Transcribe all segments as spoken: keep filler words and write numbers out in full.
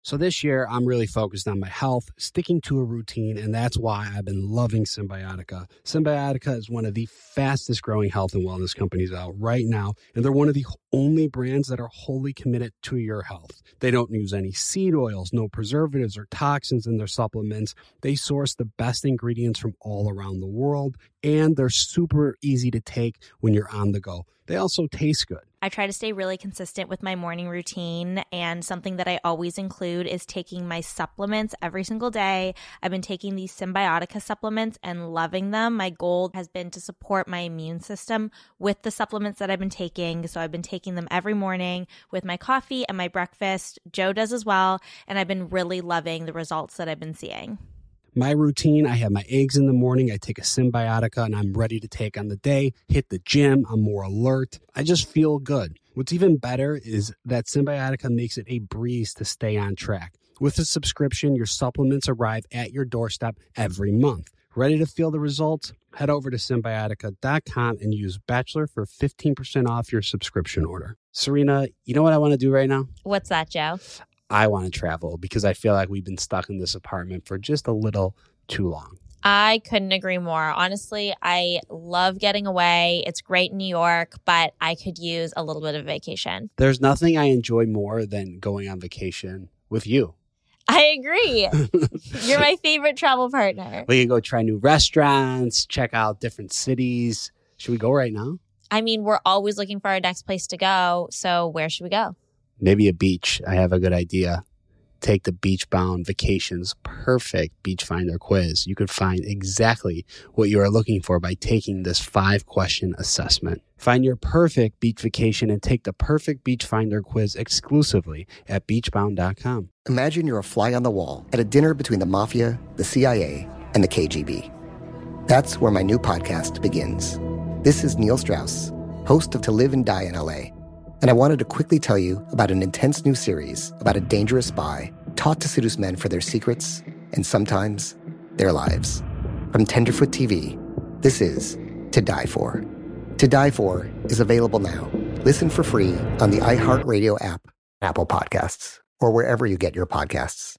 So this year, I'm really focused on my health, sticking to a routine, and that's why I've been loving Symbiotica. Symbiotica is one of the fastest growing health and wellness companies out right now, and they're one of the only brands that are wholly committed to your health. They don't use any seed oils, no preservatives or toxins in their supplements. They source the best ingredients from all around the world, and they're super easy to take when you're on the go. They also taste good. I try to stay really consistent with my morning routine, and something that I always include is taking my supplements every single day. I've been taking these Symbiotica supplements and loving them. My goal has been to support my immune system with the supplements that I've been taking. So I've been taking them every morning with my coffee and my breakfast. Joe does as well, and I've been really loving the results that I've been seeing. My routine, I have my eggs in the morning, I take a Symbiotica, and I'm ready to take on the day, hit the gym, I'm more alert. I just feel good. What's even better is that Symbiotica makes it a breeze to stay on track. With a subscription, your supplements arrive at your doorstep every month. Ready to feel the results? Head over to Symbiotica dot com and use Bachelor for fifteen percent off your subscription order. Serena, you know what I want to do right now? What's that, Joe? I want to travel because I feel like we've been stuck in this apartment for just a little too long. I couldn't agree more. Honestly, I love getting away. It's great in New York, but I could use a little bit of vacation. There's nothing I enjoy more than going on vacation with you. I agree. You're my favorite travel partner. We can go try new restaurants, check out different cities. Should we go right now? I mean, we're always looking for our next place to go. So where should we go? Maybe a beach. I have a good idea. Take the Beachbound Vacations Perfect Beach Finder quiz. You could find exactly what you are looking for by taking this five-question assessment. Find your perfect beach vacation and take the Perfect Beach Finder quiz exclusively at beachbound dot com. Imagine you're a fly on the wall at a dinner between the mafia, the C I A, and the K G B. That's where my new podcast begins. This is Neil Strauss, host of To Live and Die in L A, and I wanted to quickly tell you about an intense new series about a dangerous spy taught to seduce men for their secrets and sometimes their lives. From Tenderfoot T V, this is To Die For. To Die For is available now. Listen for free on the iHeartRadio app, Apple Podcasts, or wherever you get your podcasts.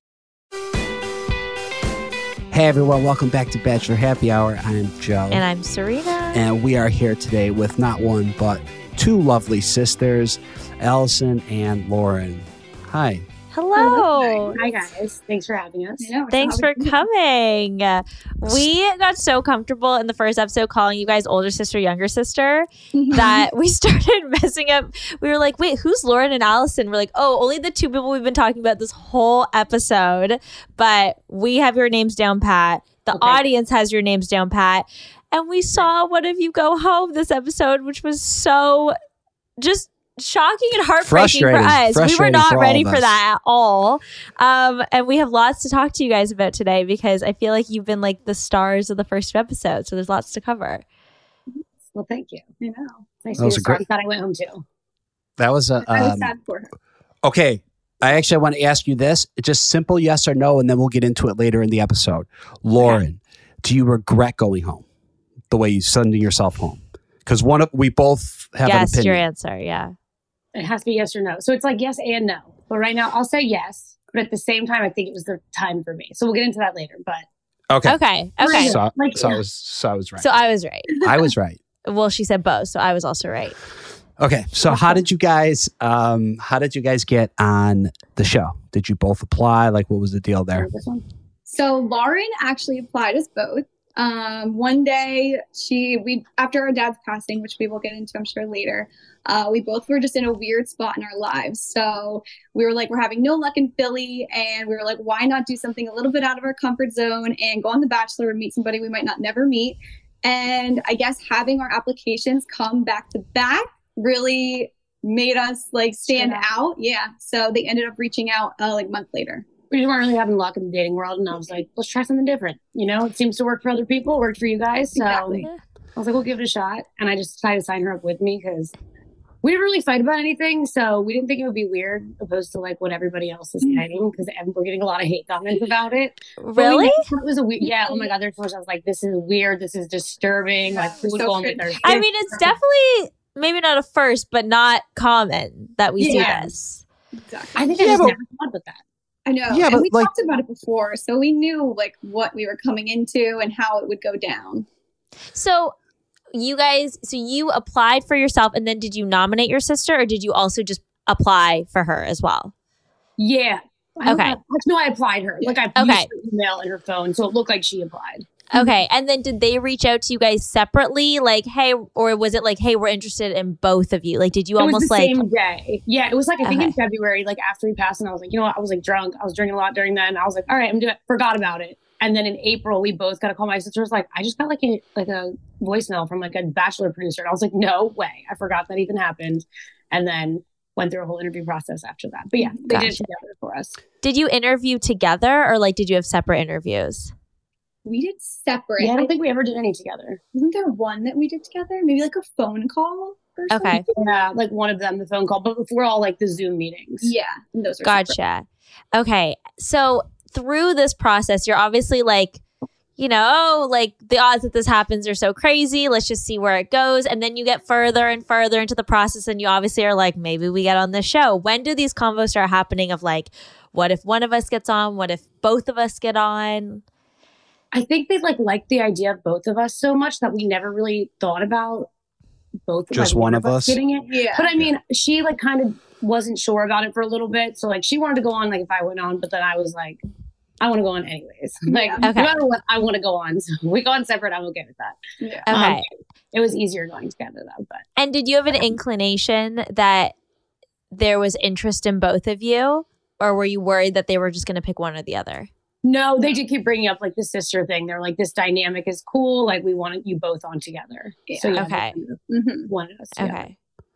Hey everyone, welcome back to Bachelor Happy Hour. I'm Joe. And I'm Serena. And we are here today with not one, but two lovely sisters, Allison and Lauren. Hi. Hello. Hi, guys. Thanks for having us. Know, Thanks for coming. We got so comfortable in the first episode calling you guys older sister, younger sister that we started messing up. We were like, wait, who's Lauren and Allison? We're like, oh, only the two people we've been talking about this whole episode. But we have your names down pat. The Okay. audience has your names down pat. And we saw one of you go home this episode, which was so just shocking and heartbreaking for us. We were not ready for that at all. Um, and we have lots to talk to you guys about today because I feel like you've been like the stars of the first two episodes. So there's lots to cover. Well, thank you. I know. Nice That to was hear a great- stories that I went home to. That was a... I was Um, sad for her. okay. I actually want to ask you this. It's just simple yes or no, and then we'll get into it later in the episode. Lauren, do you regret going home the way you sending yourself home? Because one of we both have an Yes, opinion. your answer. Yeah. It has to be yes or no. So it's like yes and no. But right now, I'll say yes. But at the same time, I think it was the time for me. So we'll get into that later. But Okay. Okay. Okay. Yeah. So, Like- so I was so I was right. So I was right. I was right. Well, she said both. So I was also right. Okay. So how did you guys um how did you guys get on the show? Did you both apply? Like what was the deal there? this one. So Lauren actually applied us both. Um, one day she, we, after our dad's passing, which we will get into, I'm sure later, uh, we both were just in a weird spot in our lives. So we were like, we're having no luck in Philly. And we were like, why not do something a little bit out of our comfort zone and go on The Bachelor and meet somebody we might not never meet. And I guess having our applications come back to back really made us like stand Stand out. Yeah. So they ended up reaching out uh, like a month later. We just weren't really having luck in the dating world. And I was like, let's try something different. You know, it seems to work for other people. It worked for you guys. So Exactly. I was like, we'll give it a shot. And I just decided to sign her up with me because we didn't really fight about anything. So we didn't think it would be weird opposed to like what everybody else is saying because we're getting a lot of hate comments about it. But we Really? knew It was a weird, yeah. Oh my God. There's times I was like, this is weird. This is disturbing. Yeah, Like, who's so going with their cringy. I mean, it's definitely maybe not a first, but not common that we Yeah. see this. Exactly. I think I Yeah, just but- never thought about that. I know. Yeah, and but, we like- talked about it before, so we knew like what we were coming into and how it would go down. So you guys, so you applied for yourself, and then did you nominate your sister, or did you also just apply for her as well? Yeah. I Okay. don't know. No, I applied her. Like I Okay. used her email and her phone, so it looked like she applied. Okay. And then did they reach out to you guys separately? Like, hey, or was it like, hey, we're interested in both of you? Like, did you It almost was the like, same day. Yeah, it was like I think in Okay. February, like after he passed, and I was like, you know what? I was like drunk. I was drinking a lot during that, and I was like, all right, I'm doing. Forgot about it. And then in April, we both got a call. My sister was like, I just got like a like a voicemail from like a Bachelor producer, and I was like, no way, I forgot that even happened. And then went through a whole interview process after that. But yeah, they did it Gotcha. together for us. did you interview together, or like, did you have separate interviews? We did separate. Yeah, I don't think we ever did any together. Wasn't there one that we did together? Maybe like a phone call or something? Okay. Yeah, like one of them, the phone call, but we're all like the Zoom meetings. Yeah. And those are separate. Gotcha. Okay. So through this process, you're obviously like, you know, oh, like the odds that this happens are so crazy. Let's just see where it goes. And then you get further and further into the process, and you obviously are like, maybe we get on this show. When do these convos start happening of like, what if one of us gets on? What if both of us get on? I think they like liked the idea of both of us so much that we never really thought about both Just like, one of us? getting it. Yeah. But I mean, she like kind of wasn't sure about it for a little bit. So like she wanted to go on like if I went on, but then I was like, I want to go on anyways. Like Yeah. Okay. no matter what, I want to go on. So we go on separate. I'm okay with that. Yeah. Okay. Um, it was easier going together though. But And did you have an inclination that there was interest in both of you? Or were you worried that they were just going to pick one or the other? no, they did keep bringing up like the sister thing. They're like, this dynamic is cool. Like we want you both on together. Yeah. So yeah, Okay. they kind of Mhm. wanted us together. Okay.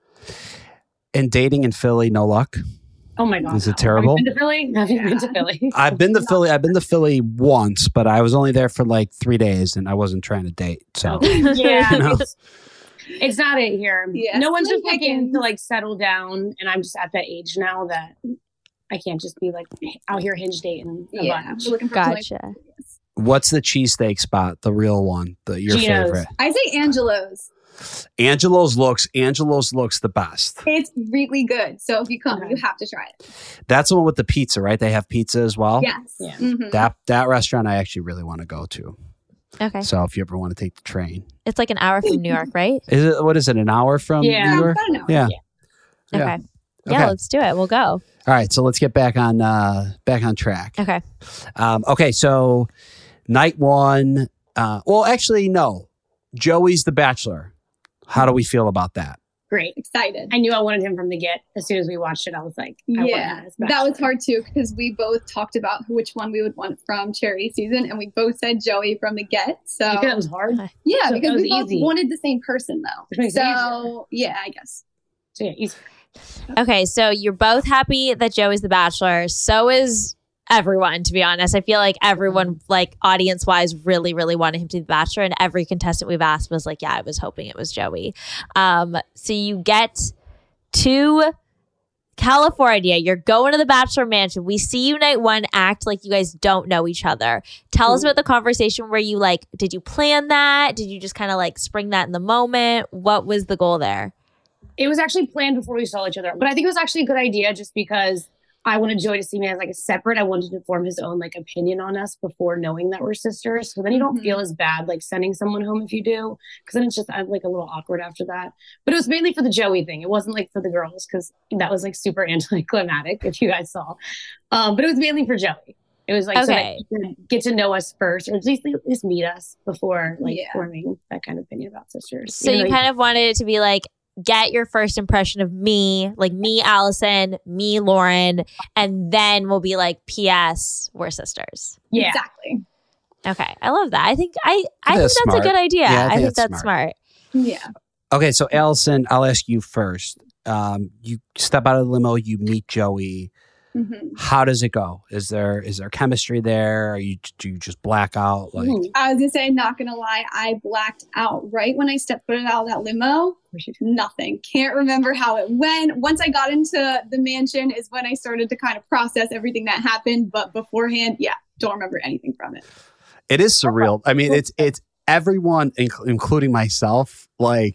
And dating in Philly, no luck. Oh my God. Is it no. terrible? Have you been to Philly? Have you been to Philly? I've been to Philly. I've been to Philly once, but I was only there for like three days, and I wasn't trying to date. So yeah. You know? It's not it here. Yeah, No one's Slim just looking pickings. to like settle down. And I'm just at that age now that I can't just be like out here hinge dating a Yeah. bunch. We're looking for something- Gotcha. what's the cheesesteak spot? The real one, the your Gino's. favorite? I say Angelo's. Angelo's looks. Angelo's looks the best. It's really good. So if you come, Okay. you have to try it. That's the one with the pizza, right? They have pizza as well. Yes. Yeah. Mhm. That that restaurant I actually really want to go to. Okay. So if you ever want to take the train, It's like an hour from New York, right? is it what is it? An hour from Yeah. New York? I don't know. Yeah. Okay. Yeah. Yeah, Okay. let's do it. We'll go. All right. So let's get back on uh, back on track. Okay. Um, okay. So night one. Uh, well, actually, no. Joey's the Bachelor. How do we feel about that? Great. Excited. I knew I wanted him from the get. As soon as we watched it, I was like, I want him Yeah, as that Bachelor. was hard too because we both talked about which one we would want from charity season, and we both said Joey from the get. So You think that was hard? yeah, so because that was we both easy. wanted the same person though. Which makes it So yeah, I guess. So yeah, easy. Okay, so you're both happy that Joey's the Bachelor. So is everyone, to be honest. I feel like everyone, like audience wise, really, really wanted him to be the Bachelor, and every contestant we've asked was like, "Yeah, I was hoping it was Joey." Um, so you get to California. You're going to the Bachelor Mansion. We see you night one act like you guys don't know each other. Tell us about the conversation where you like. Did you plan that? Did you just kind of like spring that in the moment? What was the goal there? It was actually planned before we saw each other, but I think it was actually a good idea just because I wanted Joey to see me as like a separate. I wanted to form his own like opinion on us before knowing that we're sisters. So then you don't Mhm. feel as bad like sending someone home if you do, because then it's just I'm like a little awkward after that. But it was mainly for the Joey thing. It wasn't like for the girls because that was like super anticlimactic if you guys saw. Um, but it was mainly for Joey. It was like so that Okay. you could get to know us first, or at least at least meet us before like Yeah. forming that kind of opinion about sisters. So Even you though kind of wanted it to be like, get your first impression of me, like me, Allison, me, Lauren, and then we'll be like, P S we're sisters. yeah. Exactly. Okay, I love that. I think I I think That's that's smart. a good idea. Yeah, I I think think that's that's smart. Yeah. Okay, so Allison, I'll ask you first. Um, you step out of the limo, you meet Joey. Mhm. How does it go? Is there is there chemistry there? Are you do you just black out? Like Mhm. I was gonna say, not gonna lie, I blacked out right when I stepped foot out of that limo. Nothing. Can't remember how it went. Once I got into the mansion is when I started to kind of process everything that happened. But beforehand, yeah, don't remember anything from it. it is surreal. I mean, it's it's everyone, inc- including myself. Like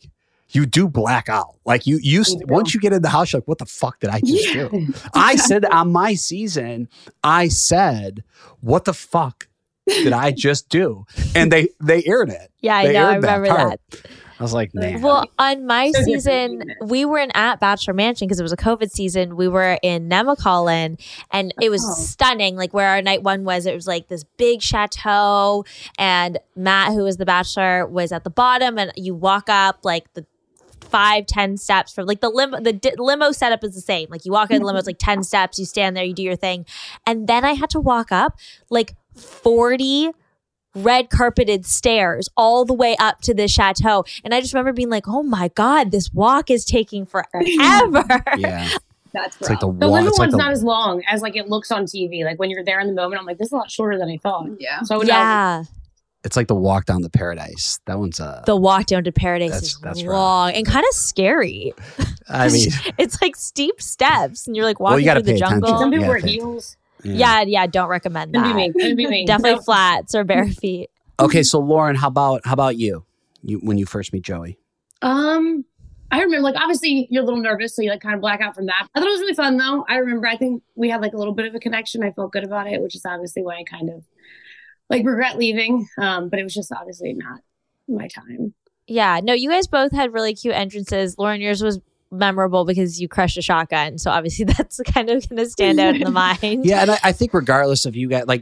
You do black out. Like you, you once you get in the house, you're like, what the fuck did I just Yeah. do? I said on my season, I said, what the fuck did I just do? And they they aired it. Yeah, I They know. I aired that remember part. that. I was like, man. Well, on my So different season, unit. we weren't at Bachelor Mansion because it was a COVID season. We were in Nemacolin, and it was Oh. stunning. Like where our night one was, it was like this big chateau, and Matt, who was the Bachelor, was at the bottom, and you walk up like the five, ten steps from like the limo. The di- limo setup is the same. Like you walk in the limo, it's like ten steps. You stand there, you do your thing, and then I had to walk up like forty red carpeted stairs all the way up to the chateau. And I just remember being like, oh my God, this walk is taking forever. Yeah. That's It's like the The wall. limo It's like one's the, not as long as like it looks on T V. Like when you're there in the moment, I'm like, this is a lot shorter than I thought. Yeah. So I would not- Yeah. it's like the walk down to paradise. That one's uh The walk down to paradise That's- is that's rough. long and kind of scary. I mean, It's like steep steps and you're like Well, walking you gotta through the pay attention. jungle. some people Yeah, wear thank- heels. Yeah, yeah, don't recommend Couldn't be that. me. Couldn't be me. Definitely No. flats or bare feet. Okay, so Lauren, how about how about you? You when you first meet Joey? Um, I remember, like, obviously you're a little nervous, so you like kind of black out from that. I thought it was really fun, though. I remember, I think we had like a little bit of a connection. I felt good about it, which is obviously why I kind of like regret leaving. Um, but it was just obviously not my time. Yeah, no, you guys both had really cute entrances. Lauren, yours was memorable because you crushed a shotgun. So obviously that's kind of going to stand out in the mind. Yeah, and I, I think regardless of you guys, like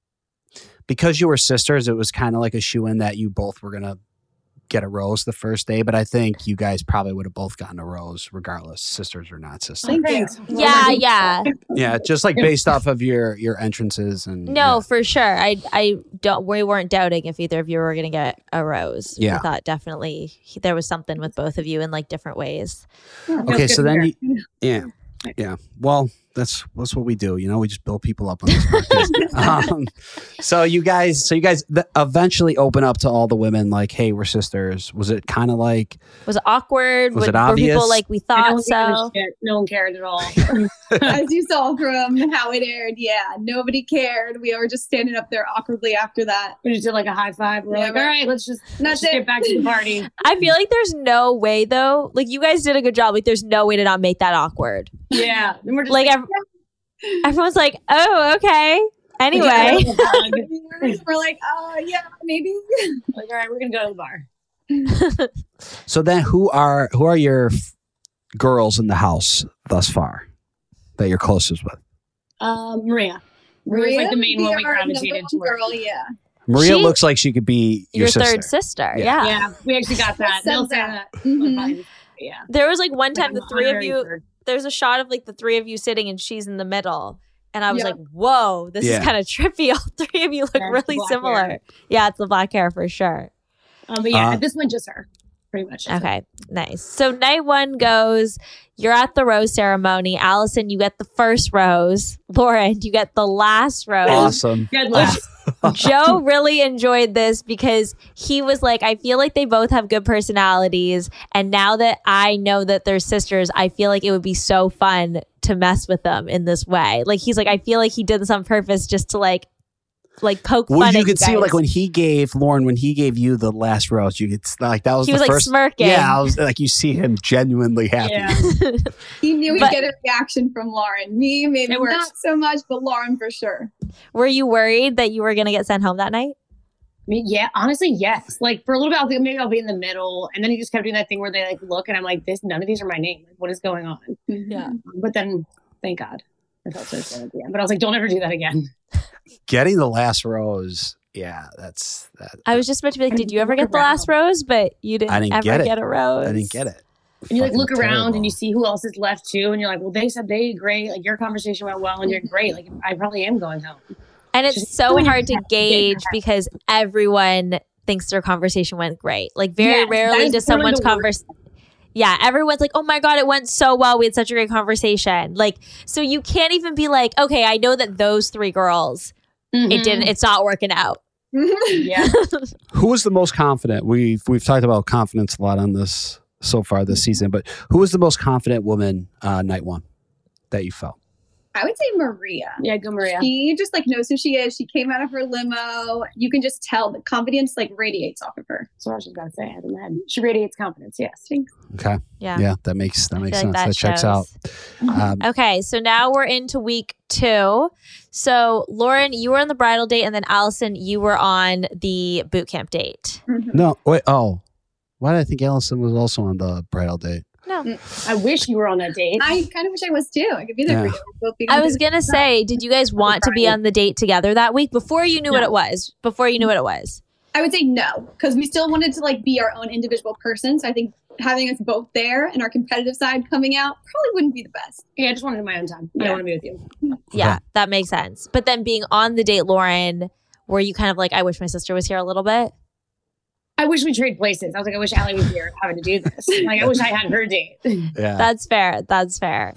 because you were sisters, it was kind of like a shoe-in that you both were gonna get a rose the first day. But I think you guys probably would have both gotten a rose regardless, sisters or not sisters. Thank you. Thanks. Yeah, yeah. Yeah, just like based off of your your entrances and No, for sure. I I don't. We weren't doubting if either of you were going to get a rose. Yeah. I thought definitely he- there was something with both of you in like different ways. yeah. Feels Okay, good so to then hear. you, yeah, yeah. Well, that's that's what we do. You know, we just build people up on this podcast. um, so you guys, so you guys th- eventually open up to all the women, like, hey, we're sisters. Was it kind of like? Was it awkward? Was Were- it Were obvious? people like we I thought don't give a so? shit. No one cared at all. As you saw from how it aired, yeah, nobody cared. We were just standing up there awkwardly after that. We just did like a high five. We're Yeah, like, right. all right, let's just, That's let's just it. get back to the party. I feel like there's no way though. Like you guys did a good job. Like there's no way to not make that awkward. Yeah. And we're just Like like, ev- everyone's like, oh, okay. Anyway, Yeah. We're like, oh yeah, maybe. like, all right, we're going to go to the bar. So then, who are who are your f- girls in the house thus far that you're closest with? Um, Maria. Maria's like the main one we our gravitated number one towards. girl, yeah. Maria She- looks like she could be your, your sister. third sister. Yeah. Yeah. Yeah, we actually got that. Said They'll say that. that. Mhm. Yeah. There was like one time Like, the I'm three of honorary you. third. There's a shot of like the three of you sitting and she's in the middle. And I was Yeah. like, whoa, this Yeah. is kind of trippy. All three of you look Yeah, it's really black similar. hair. Yeah, it's the black hair for sure. Um, but yeah, Uh, at this point, just her. Pretty much. just her. Okay, nice. So night one goes, you're at the rose ceremony. Allison, you get the first rose. Lauren, you get the last rose. Awesome. Good luck. Joe really enjoyed this because he was like, I feel like they both have good personalities. And now that I know that they're sisters, I feel like it would be so fun to mess with them in this way. Like, he's like, I feel like he did this on purpose just to like, like poke Well, fun you at could you see guys. like when he gave Lauren when he gave you the last rose, you could like that was he the was like first. smirking. Yeah, I was like you see him genuinely happy. Yeah. He knew he'd But- get a reaction from Lauren. Me, maybe It works. not so much, but Lauren for sure. Were you worried that you were going to get sent home that night? I mean, yeah, honestly, yes. Like for a little bit, I'll think maybe I'll be in the middle, and then he just kept doing that thing where they like look, and I'm like, this, none of these are my name. Like, what is going on? Yeah. But then, thank God, I felt so sad at the end. But I was like, don't ever do that again. Getting the last rose, yeah, that's that. I was just about to be like, And did you ever look get the last rose? But you didn't, I didn't ever get get, it. a rose. I didn't get it. And you like Fucking look around terrible. and you see who else is left too, and you're like, well, they said they great. Like your conversation went well, and you're great. Like I probably am going home. And it's Just so doing your hard to best. gauge because everyone thinks their conversation went great. Like very Yes, that rarely is does literally someone's the worst. conversation. Yeah, everyone's like, "Oh my god, it went so well. We had such a great conversation." Like, so you can't even be like, "Okay, I know that those three girls, it didn't. It's not working out." Yeah. Who was the most confident? We've we've talked about confidence a lot on this so far this season, but who was the most confident woman uh, night one that you felt? I would say Maria. Yeah, go Maria. She just like knows who she is. She came out of her limo. You can just tell the confidence like radiates off of her. That's what I was just gonna say. I had in my head. She radiates confidence. Yes. Okay. Yeah. Yeah, that makes that I makes feel sense. like that that checks out. shows. Um, Okay, so now we're into week two. So Lauren, you were on the bridal date, and then Allison, you were on the boot camp date. Mm-hmm. no, wait. Oh, why did I think Allison was also on the bridal date? No. I wish you were on that date. I kind of wish I was too. I could be there Yeah. for you. We'll both be I on was the- gonna say, did you guys want to be on the date together that week before you knew what No. it was? Before you knew what it was. I would say no, because we still wanted to like be our own individual person. So I think having us both there and our competitive side coming out probably wouldn't be the best. Yeah, I just wanted my own time. I Yeah. don't want to be with you. Yeah, that makes sense. But then being on the date, Lauren, were you kind of like, I wish my sister was here a little bit? I wish we trade places. I was like, I wish Allie was here having to do this. Like, I wish I had her date. Yeah. That's fair. That's fair.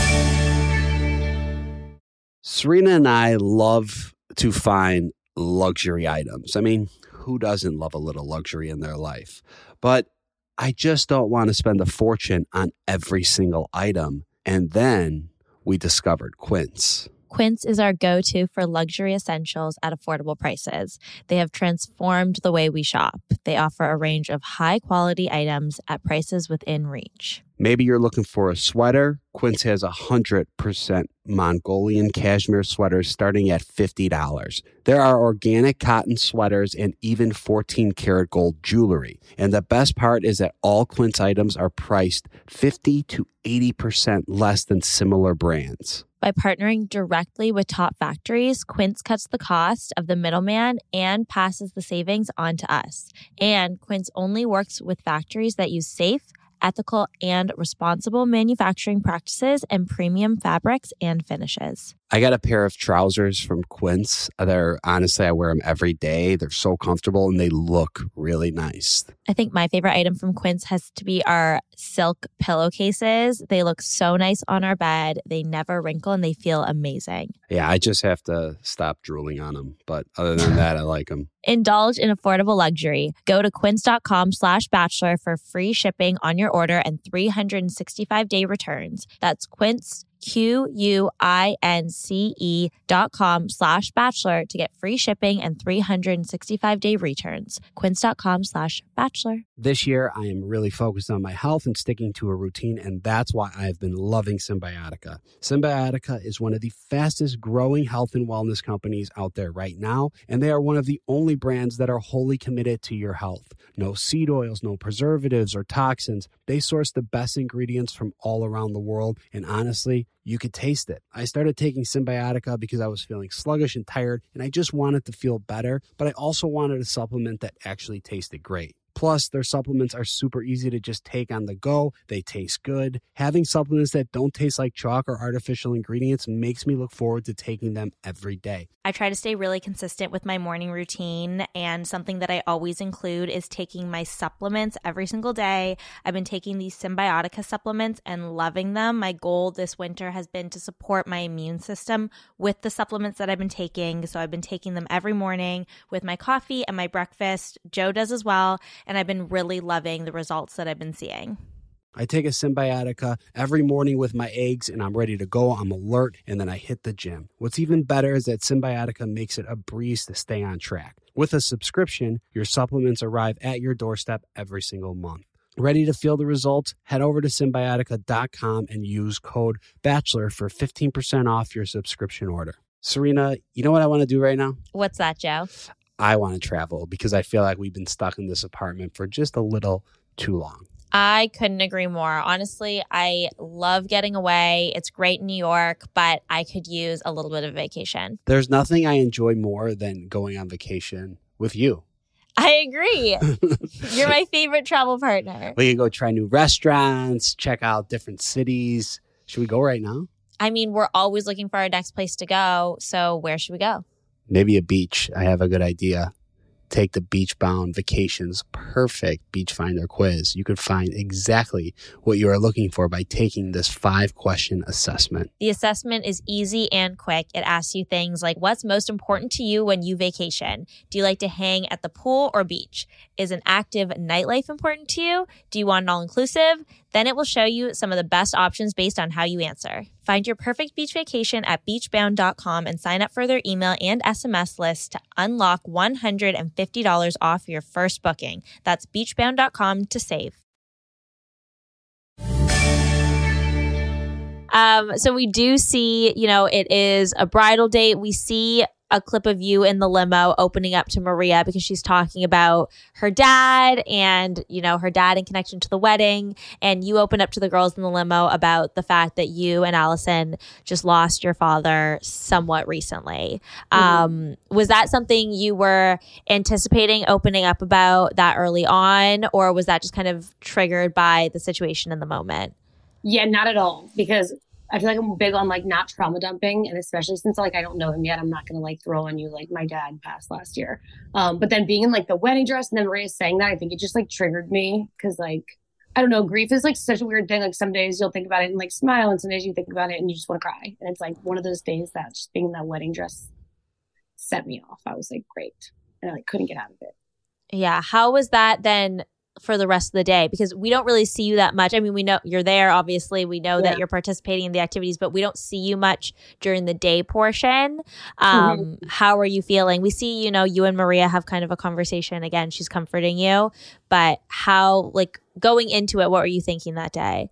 Serena and I love to find luxury items. I mean, who doesn't love a little luxury in their life? But I just don't want to spend a fortune on every single item. And then we discovered Quince. Quince is our go-to for luxury essentials at affordable prices. They have transformed the way we shop. They offer a range of high-quality items at prices within reach. Maybe you're looking for a sweater. Quince has one hundred percent Mongolian cashmere sweaters starting at fifty dollars. There are organic cotton sweaters and even fourteen karat gold jewelry. And the best part is that all Quince items are priced fifty to eighty percent less than similar brands. By partnering directly with top factories, Quince cuts the cost of the middleman and passes the savings on to us. And Quince only works with factories that use safe, ethical, and responsible manufacturing practices and premium fabrics and finishes. I got a pair of trousers from Quince. They're honestly, I wear them every day. They're so comfortable and they look really nice. I think my favorite item from Quince has to be our silk pillowcases. They look so nice on our bed. They never wrinkle and they feel amazing. Yeah, I just have to stop drooling on them. But other than that, I like them. Indulge in affordable luxury. Go to quince.com slash bachelor for free shipping on your order and three hundred sixty-five day returns. That's quince, Q U I N C E dot com slash bachelor to get free shipping and three hundred sixty-five day returns. Quince.com slash bachelor. This year, I am really focused on my health and sticking to a routine, and that's why I've been loving Symbiotica. Symbiotica is one of the fastest growing health and wellness companies out there right now, and they are one of the only brands that are wholly committed to your health. No seed oils, no preservatives or toxins. They source the best ingredients from all around the world, and honestly, you could taste it. I started taking Symbiotica because I was feeling sluggish and tired, and I just wanted to feel better, but I also wanted a supplement that actually tasted great. Plus, their supplements are super easy to just take on the go. They taste good. Having supplements that don't taste like chalk or artificial ingredients makes me look forward to taking them every day. I try to stay really consistent with my morning routine, and something that I always include is taking my supplements every single day. I've been taking these Symbiotica supplements and loving them. My goal this winter has been to support my immune system with the supplements that I've been taking. So I've been taking them every morning with my coffee and my breakfast. Joe does as well. And I've been really loving the results that I've been seeing. I take a Symbiotica every morning with my eggs and I'm ready to go. I'm alert and then I hit the gym. What's even better is that Symbiotica makes it a breeze to stay on track. With a subscription, your supplements arrive at your doorstep every single month. Ready to feel the results? Head over to Symbiotica dot com and use code BACHELOR for fifteen percent off your subscription order. Serena, you know what I want to do right now? What's that, Joe? I want to travel because I feel like we've been stuck in this apartment for just a little too long. I couldn't agree more. Honestly, I love getting away. It's great in New York, but I could use a little bit of vacation. There's nothing I enjoy more than going on vacation with you. I agree. You're my favorite travel partner. We can go try new restaurants, check out different cities. Should we go right now? I mean, we're always looking for our next place to go. So where should we go? Maybe a beach. I have a good idea. Take the Beachbound Vacations Perfect Beach Finder quiz. You could find exactly what you are looking for by taking this five-question assessment. The assessment is easy and quick. It asks you things like, what's most important to you when you vacation? Do you like to hang at the pool or beach? Is an active nightlife important to you? Do you want an all-inclusive? Then it will show you some of the best options based on how you answer. Find your perfect beach vacation at beach bound dot com and sign up for their email and S M S list to unlock one hundred fifty dollars off your first booking. That's beach bound dot com to save. Um, so we do see, you know, it is a bridal date. We see a clip of you in the limo opening up to Maria because she's talking about her dad and, you know, her dad in connection to the wedding. And you open up to the girls in the limo about the fact that you and Allison just lost your father somewhat recently. Mm-hmm. Um, was that something you were anticipating opening up about that early on, or was that just kind of triggered by the situation in the moment? Yeah, not at all, because I feel like I'm big on like not trauma dumping, and especially since like I don't know him yet, I'm not gonna like throw on you like my dad passed last year. Um, but then being in like the wedding dress and then Maria saying that, I think it just like triggered me because like I don't know, grief is like such a weird thing. Like some days you'll think about it and like smile, and some days you think about it and you just want to cry. And it's like one of those days that just being in that wedding dress set me off. I was like, great, and I like couldn't get out of it. Yeah, how was that then for the rest of the day? Because we don't really see you that much. I mean, we know you're there, obviously. We know yeah. that you're participating in the activities, but we don't see you much during the day portion. Um, mm-hmm. How are you feeling? We see, you know, you and Maria have kind of a conversation. Again, she's comforting you. But how, like, going into it, what were you thinking that day?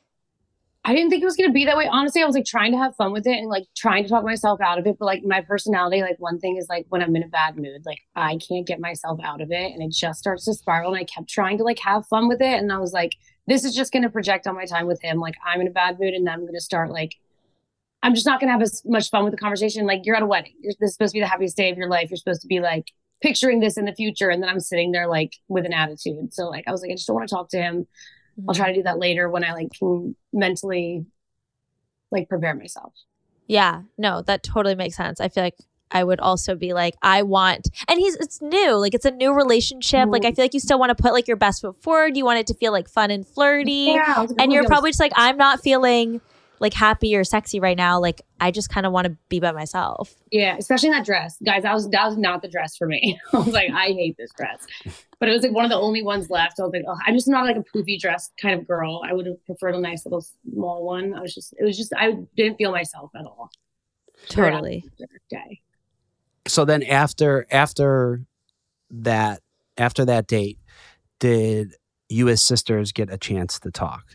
I didn't think it was going to be that way. Honestly, I was like trying to have fun with it and like trying to talk myself out of it. But like my personality, like one thing is like when I'm in a bad mood, like I can't get myself out of it and it just starts to spiral. And I kept trying to like have fun with it. And I was like, this is just going to project on my time with him. Like I'm in a bad mood and then I'm going to start like, I'm just not going to have as much fun with the conversation. Like you're at a wedding. You're, this is supposed to be the happiest day of your life. You're supposed to be like picturing this in the future. And then I'm sitting there like with an attitude. So like, I was like, I just don't want to talk to him. I'll try to do that later when I like can mentally like prepare myself. Yeah, no, that totally makes sense. I feel like I would also be like, I want, and he's, it's new, like it's a new relationship. Mm-hmm. Like I feel like you still want to put like your best foot forward. You want it to feel like fun and flirty. Yeah, and you're probably just like, I'm not feeling like happy or sexy right now. Like I just kind of want to be by myself. Yeah, especially in that dress. Guys, that was that was not the dress for me. I was like, I hate this dress. But it was like one of the only ones left. I was like, oh, I'm just not like a poofy dress kind of girl. I would have preferred a nice little small one. I was just, it was just, I didn't feel myself at all. Totally. Day. So then after after that after that date, did you as sisters get a chance to talk?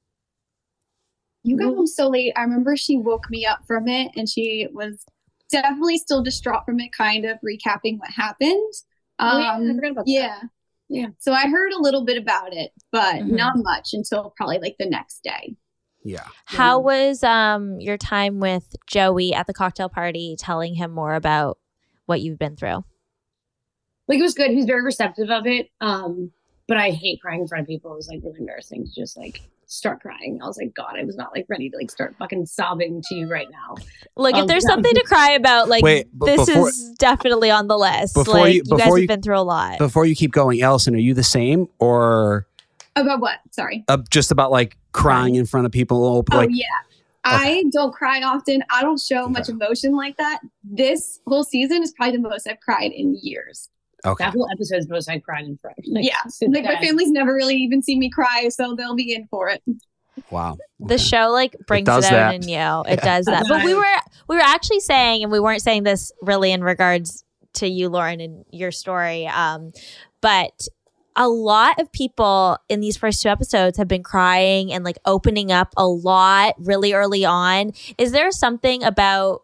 You got home so late. I remember she woke me up from it and she was definitely still distraught from it, kind of recapping what happened. Um, oh, yeah, I forgot about yeah. that. Yeah. So I heard a little bit about it, but mm-hmm. not much until probably like the next day. Yeah. How was um your time with Joey at the cocktail party, telling him more about what you've been through? Like it was good. He was very receptive of it. Um, but I hate crying in front of people. It was like really embarrassing to just like start crying. I was like, God, I was not like ready to like start fucking sobbing to you right now. Like um, if there's something to cry about, like Wait, b- this before, is definitely on the list. Before like you, you guys you, have been through a lot. Before you keep going, Allison, are you the same or about what? Sorry. Uh, just about like crying in front of people. Like, oh yeah. Okay. I don't cry often. I don't show okay. much emotion like that. This whole season is probably the most I've cried in years. Okay. That whole episode is the most I've cried in front. Like, yeah. Like my family's never really even seen me cry, so they'll be in for it. Wow. Okay. The show like brings it, it out that. in you. It yeah. does that. But we were we were actually saying, and we weren't saying this really in regards to you, Lauren, and your story. Um, but a lot of people in these first two episodes have been crying and like opening up a lot really early on. Is there something about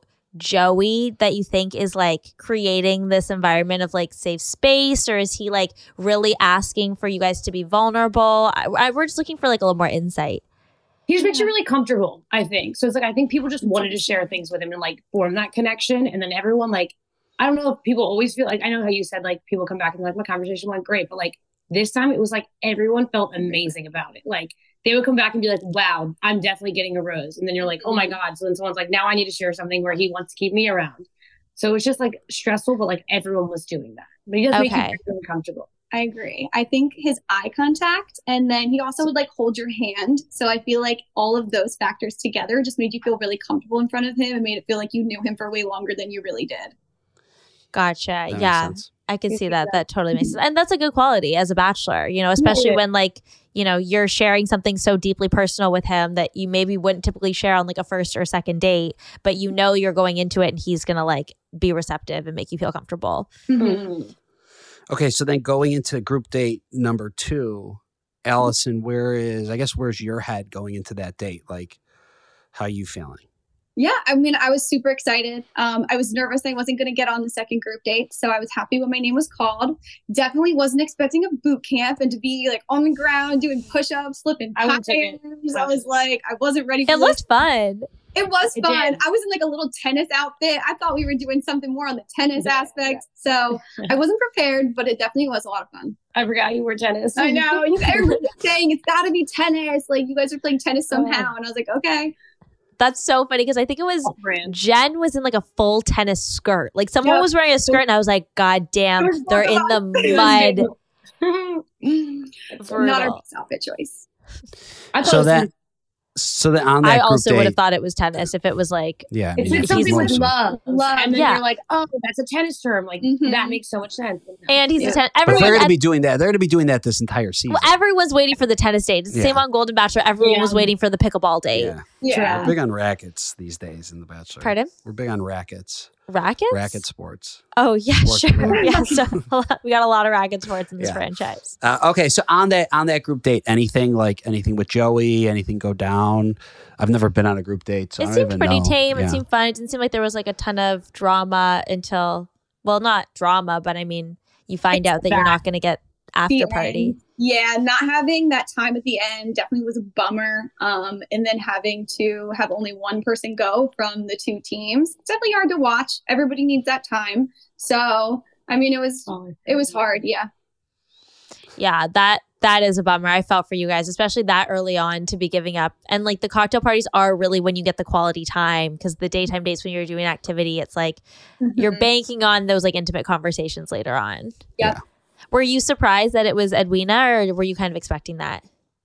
Joey that you think is like creating this environment of like safe space, or is he like really asking for you guys to be vulnerable? I, I, we're just looking for like a little more insight. He just makes you really comfortable, I think. So it's like, I think people just wanted to share things with him and like form that connection. And then everyone like, I don't know if people always feel like, I know how you said like people come back and like my conversation went great, but like this time it was like everyone felt amazing about it. Like they would come back and be like, wow, I'm definitely getting a rose. And then you're like, oh my God. So then someone's like, now I need to share something where he wants to keep me around. So it's just like stressful, but like everyone was doing that. But he does okay. make you really comfortable. I agree. I think his eye contact, and then he also would like hold your hand. So I feel like all of those factors together just made you feel really comfortable in front of him and made it feel like you knew him for way longer than you really did. Gotcha. That yeah. I can see that. That totally makes sense. And that's a good quality as a bachelor, you know, especially Yeah. when like, you know, you're sharing something so deeply personal with him that you maybe wouldn't typically share on like a first or second date, but you know you're going into it and he's going to like be receptive and make you feel comfortable. Mhm. Okay, so then going into group date number two, Allison, where is, I guess, where's your head going into that date? Like, how you feeling? Yeah, I mean, I was super excited. Um, I was nervous I wasn't going to get on the second group date, so I was happy when my name was called. Definitely wasn't expecting a boot camp and to be like on the ground doing push-ups, flipping I would've tires. taken- I was like, I wasn't ready for It this. looked fun. It was It fun. did. I was in like a little tennis outfit. I thought we were doing something more on the tennis Yeah, aspect, so I wasn't prepared, but it definitely was a lot of fun. I forgot you were tennis. I know. You, everybody's saying it's got to be tennis. Like you guys are playing tennis Oh. somehow, and I was like, okay. That's so funny because I think it was Brand. Jen was in like a full tennis skirt. Like someone Yep. was wearing a skirt and I was like, God damn, It was they're in the mud. Not our Brutal. best outfit choice. I thought So it was that, so that on that I group also date, would have thought it was tennis if it was like, yeah, I It's mean, like something with he's- love. Love. And then Yeah. you're like, oh, that's a tennis term. Like, Mhm. that makes so much sense. and he's Yeah. a tennis. But Everyone, they're going to at- be doing that. They're going to be doing that this entire season. well, everyone's waiting for the tennis date. It's the Yeah. same on Golden Bachelor. Everyone Yeah. was waiting for the pickleball date. yeah. Yeah. We're big on rackets these days in The Bachelor. Pardon? We're big on rackets. Rackets? Racket sports. Oh, yeah, Sports sure. related. Yeah, so a lot- we got a lot of racket sports in this Yeah. franchise. Uh, okay, so on that on that group date, anything like anything with Joey, anything go down? I've never been on a group date, so I It don't seemed even pretty know. tame. Yeah. It seemed fun. It didn't seem like there was like a ton of drama until, well, not drama, but I mean, you find It's out that you're that. not going to get after The party. end. Yeah, not having that time at the end definitely was a bummer. Um, and then having to have only one person go from the two teams, it's definitely hard to watch. Everybody needs that time. So, I mean, it was it was hard. Yeah. Yeah, that that is a bummer. I felt for you guys, especially that early on to be giving up. And like the cocktail parties are really when you get the quality time because the daytime dates when you're doing activity, it's like you're Mhm. banking on those like intimate conversations later on. Yep. Yeah. Were you surprised that it was Edwina or were you kind of expecting that?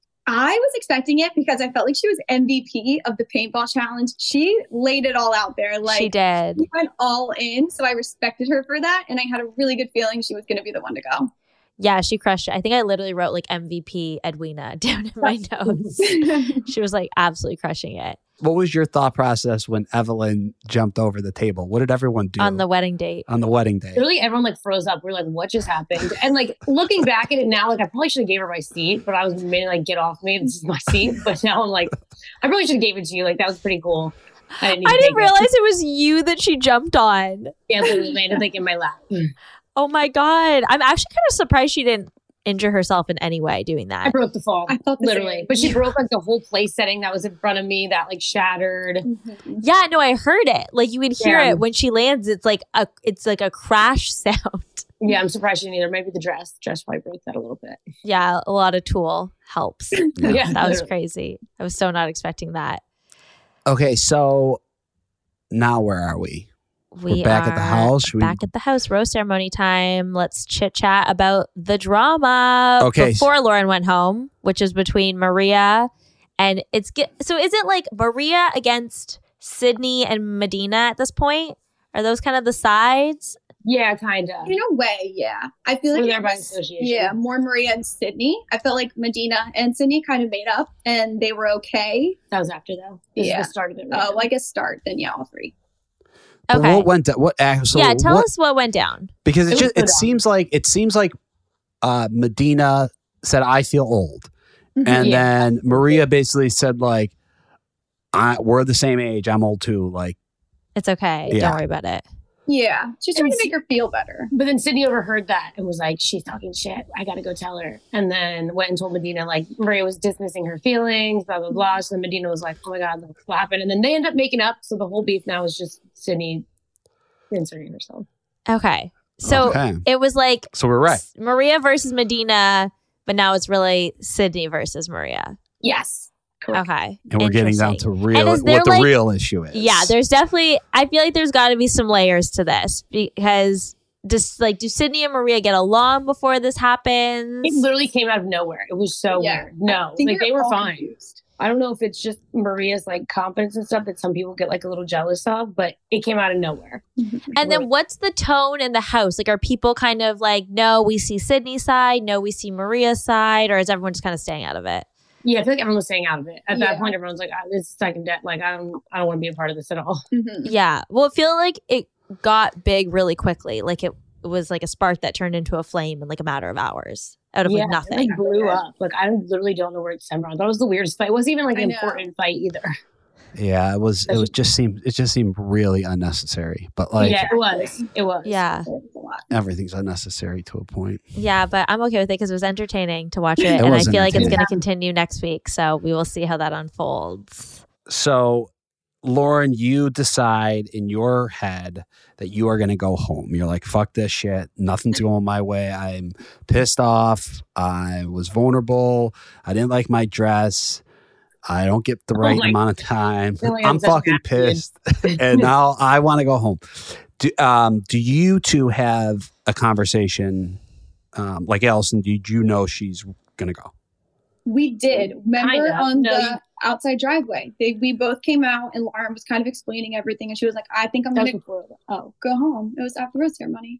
I was expecting it because I felt like she was M V P of the paintball challenge. She laid it all out there. Like she did. she went all in. So I respected her for that. And I had a really good feeling she was going to be the one to go. Yeah, she crushed it. I think I literally wrote like M V P Edwina down in my notes. She was like absolutely crushing it What was your thought process when Evelyn jumped over the table? What did everyone do on the wedding date. on the wedding day? Literally, everyone like froze up. We're like, what just happened? And like looking back at it now, like I probably should have gave her my seat, but I was mainly like, get off me. This is my seat. But now I'm like, I really should have gave it to you. Like that was pretty cool. I didn't, need I to didn't take realize it was you that she jumped on. It. Yeah, literally landed like in my lap. Oh my God. I'm actually kind of surprised she didn't injure herself in any way doing I that. broke the fall. I felt the literally, same. but she broke like the whole place setting that was in front of me. That like shattered. Mhm. Yeah, no, I heard it. Like you can hear Yeah. it when she lands. It's like a it's like a crash sound. Yeah, I'm surprised she didn't either. Maybe the dress. The dress probably broke that a little bit. Yeah, a lot of Tool helps. Yeah, That was literally. crazy. I was so not expecting that. Okay, so now where are we? We We're back at the are house. Should we- Back at the house. Rose ceremony time. Let's chit chat about the drama Okay. before Lauren went home, which is between Maria and it's get. So is it like Maria against Sydney and Medina at this point? Are those kind of the sides? Yeah, kind of. In a way, yeah. I feel like We're it there by was- association. Yeah, more Maria and Sydney. I felt like Medina and Sydney kind of made up and they were okay. That was after though. This Yeah. is the start of it. Oh, well, I guess start, then yeah, all three. But Okay. what went? What? uh, So yeah, tell what, us what went down. because It it was just good it on. seems like it seems like uh, Medina said, "I feel old," and Yeah. then Maria basically said, "Like, I, we're the same age. I'm old too." Like, It's okay. Yeah. Don't worry about it. Yeah, she's trying to It's- make her feel better. But then Sydney overheard that and was like, she's talking shit. I got to go tell her. And then went and told Medina, like, Maria was dismissing her feelings, blah, blah, blah. So then Medina was like, oh my God, like, what happened? And then they end up making up. So the whole beef now is just Sydney inserting herself. Okay. So okay. it was like So we're right. S- Maria versus Medina, but now it's really Sydney versus Maria. Yes. Correct. Okay. And we're getting down Interesting. to real And is there, what the like- real issue is. Yeah, there's definitely, I feel like there's got to be some layers to this because just like, do Sydney and Maria get along before this happens? It literally came out of nowhere. It was so Yeah. weird. No, I think like they're they were all fine. confused. I don't know if it's just Maria's like confidence and stuff that some people get like a little jealous of, but it came out of nowhere. And then what's the tone in the house? Like, are people kind of like, no, we see Sydney's side, no, we see Maria's side, or is everyone just kind of staying out of it? Yeah, I feel like everyone was staying out of it. At Yeah. that point, everyone's like, oh, "This is second debt. Like, I don't, I don't want to be a part of this at all." Mhm. Yeah. Well, I feel like it got big really quickly. Like it, it was like a spark that turned into a flame in like a matter of hours out of Yeah, like nothing. it like blew up. Like, I literally don't know where it stemmed from. I thought it was the weirdest fight. It wasn't even like I an know. important fight either. Yeah, it was. It was just seemed. It just seemed really unnecessary. But like yeah, it was. It was. Yeah. It was a lot. everything's unnecessary to a point. Yeah, but I'm okay with it because it was entertaining to watch it. It and I was feel like it's entertaining. going to continue next week. So we will see how that unfolds. So, Lauren, you decide in your head that you are going to go home. You're like, fuck this shit. Nothing's going my way. I'm pissed off. I was vulnerable. I didn't like my dress. I don't get the right my- amount of time. feel like I'm I'm such fucking an athlete. pissed. And now I want to go home. Do, um, do you two have a conversation? Um, like Allison, did you know she's going to go? We did. Remember Kinda. on No, the you- outside driveway? They, we both came out, and Lauren was kind of explaining everything, and she was like, "I think I'm That was gonna before. oh go home." It was after the rose ceremony.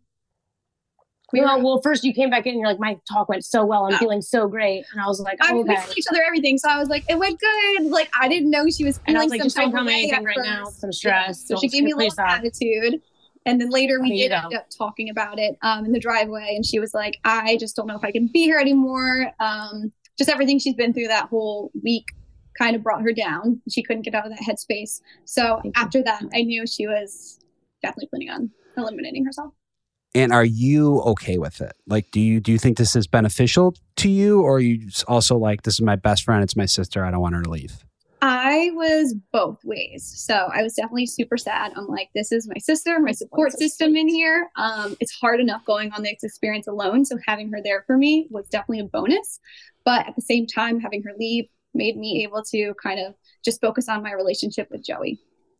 We well, were, well, first you came back in and you're like, my talk went so well. I'm Oh. feeling so great. And I was like, I oh, mean, we okay. told each other everything, so I was like, "It went good." Like I didn't know she was And I feeling was like, some just don't type tell of me way anything at right now. first. Some stress. So Don't she gave me a please little stop. attitude. And then later we There you did go. end up talking about it um, in the driveway. And she was like, "I just don't know if I can be here anymore." Um, just everything she's been through that whole week kind of brought her down. She couldn't get out of that headspace. So Thank you. after that, I knew she was definitely planning on eliminating herself. And are you okay with it? Like, do you do you think this is beneficial to you, or are you also like, this is my best friend, it's my sister, I don't want her to leave? I was both ways. So I was definitely super sad. I'm like, this is my sister, my support system in here. Um, it's hard enough going on this experience alone. So having her there for me was definitely a bonus. But at the same time, having her leave made me able to kind of just focus on my relationship with Joey.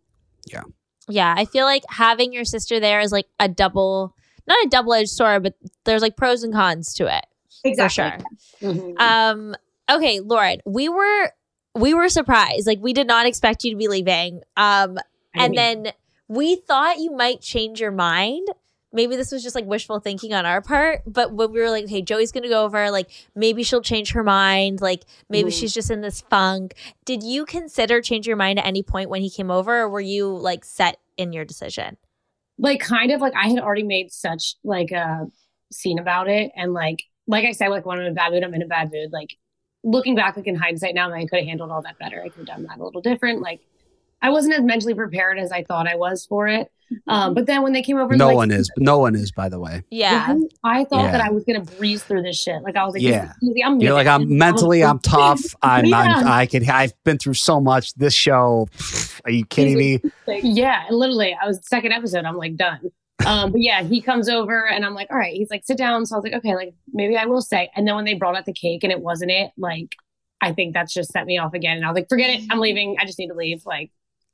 Yeah, I feel like having your sister there is like a double, not a double-edged sword, but there's like pros and cons to it. For sure. Mhm. Um, okay, Lauren, we were we were surprised. Like we did not expect you to be leaving. Um, I and mean, then we thought you might change your mind. Maybe this was just like wishful thinking on our part, but when we were like, hey, Joey's gonna go over, like maybe she'll change her mind, like maybe Mhm. she's just in this funk. Did you consider changing your mind at any point when he came over, or were you like set in your decision? like kind of like I had already made such like a scene about it. And like, like I said, like when I'm in a bad mood, I'm in a bad mood. Like looking back, like in hindsight now, I could have handled all that better. I could have done that a little different. Like I wasn't as mentally prepared as I thought I was for it. Um, but then when they came over, No like, one is. No one is, by the way. Yeah. Right? I thought Yeah. that I was gonna breeze through this shit. Like I was like, Yeah. this is easy. I'm You're like, making I'm it. mentally, I'm tough. I'm, Yeah. I'm I could. I've been through so much. This show. pff, Are you kidding me? Like, yeah, and literally, I was second episode. I'm like done. Um, but yeah, he comes over and I'm like, all right. He's like, sit down. So I was like, okay, like maybe I will stay. And then when they brought out the cake and it wasn't it, like I think that's just set me off again. And I was like, forget it. I'm leaving. I just need to leave. Like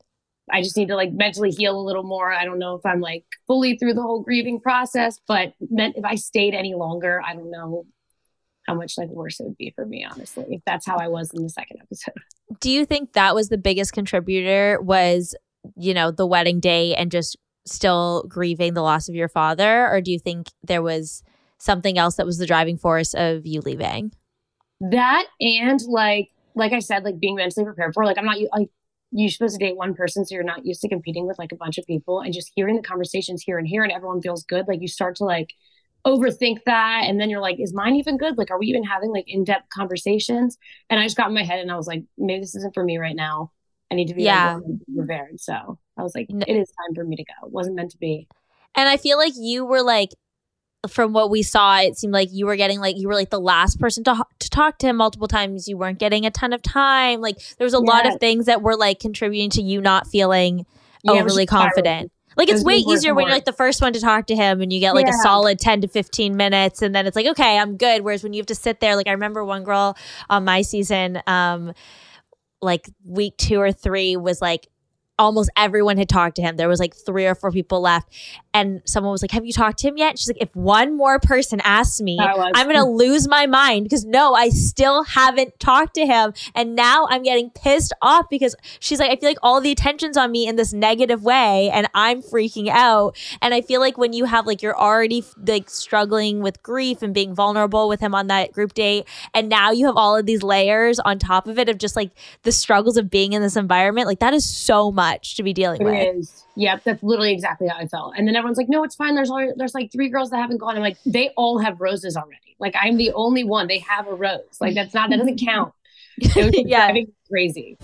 I just need to like mentally heal a little more. I don't know if I'm like fully through the whole grieving process, but meant if I stayed any longer, I don't know how much like worse it would be for me, honestly, if that's how I was in the second episode. Do you think that was the biggest contributor was, you know, the wedding day and just still grieving the loss of your father? Or do you think there was something else that was the driving force of you leaving? That and like, like I said, like being mentally prepared for, like, I'm not like, you're supposed to date one person, so you're not used to competing with like a bunch of people, and just hearing the conversations here and here and everyone feels good. Like you start to like overthink that. And then you're like, is mine even good? Like, are we even having like in-depth conversations? And I just got in my head and I was like, maybe this isn't for me right now. I need to be Yeah. like, more prepared. So I was like, No. it is time for me to go. It wasn't meant to be. And I feel like you were like, from what we saw, it seemed like you were getting like, you were like the last person to, to talk to him multiple times. You weren't getting a ton of time. Like there was a lot Yeah. of things that were like contributing to you not feeling Yeah, it was overly just spiraling. confident. Like It it's was way being worse easier and when you're worse. like the first one to talk to him and you get like a Yeah. solid ten to fifteen minutes and then it's like, okay, I'm good. Whereas when you have to sit there, like I remember one girl on my season, um, like week two or three was like almost everyone had talked to him. There was like three or four people left. And someone was like, have you talked to him yet? She's like, if one more person asks me, I'm going to lose my mind because no, I still haven't talked to him. And now I'm getting pissed off because she's like, I feel like all the attention's on me in this negative way and I'm freaking out. And I feel like when you have like, you're already like struggling with grief and being vulnerable with him on that group date. And now you have all of these layers on top of it of just like the struggles of being in this environment. Like that is so much to be dealing it with. It is. Yep, that's literally exactly how I felt. And then everyone's like, no, it's fine. There's all, there's like three girls that haven't gone. I'm like, they all have roses already. Like I'm the only one. They have a rose. Like that's not, that doesn't count. It was yeah. driving me crazy.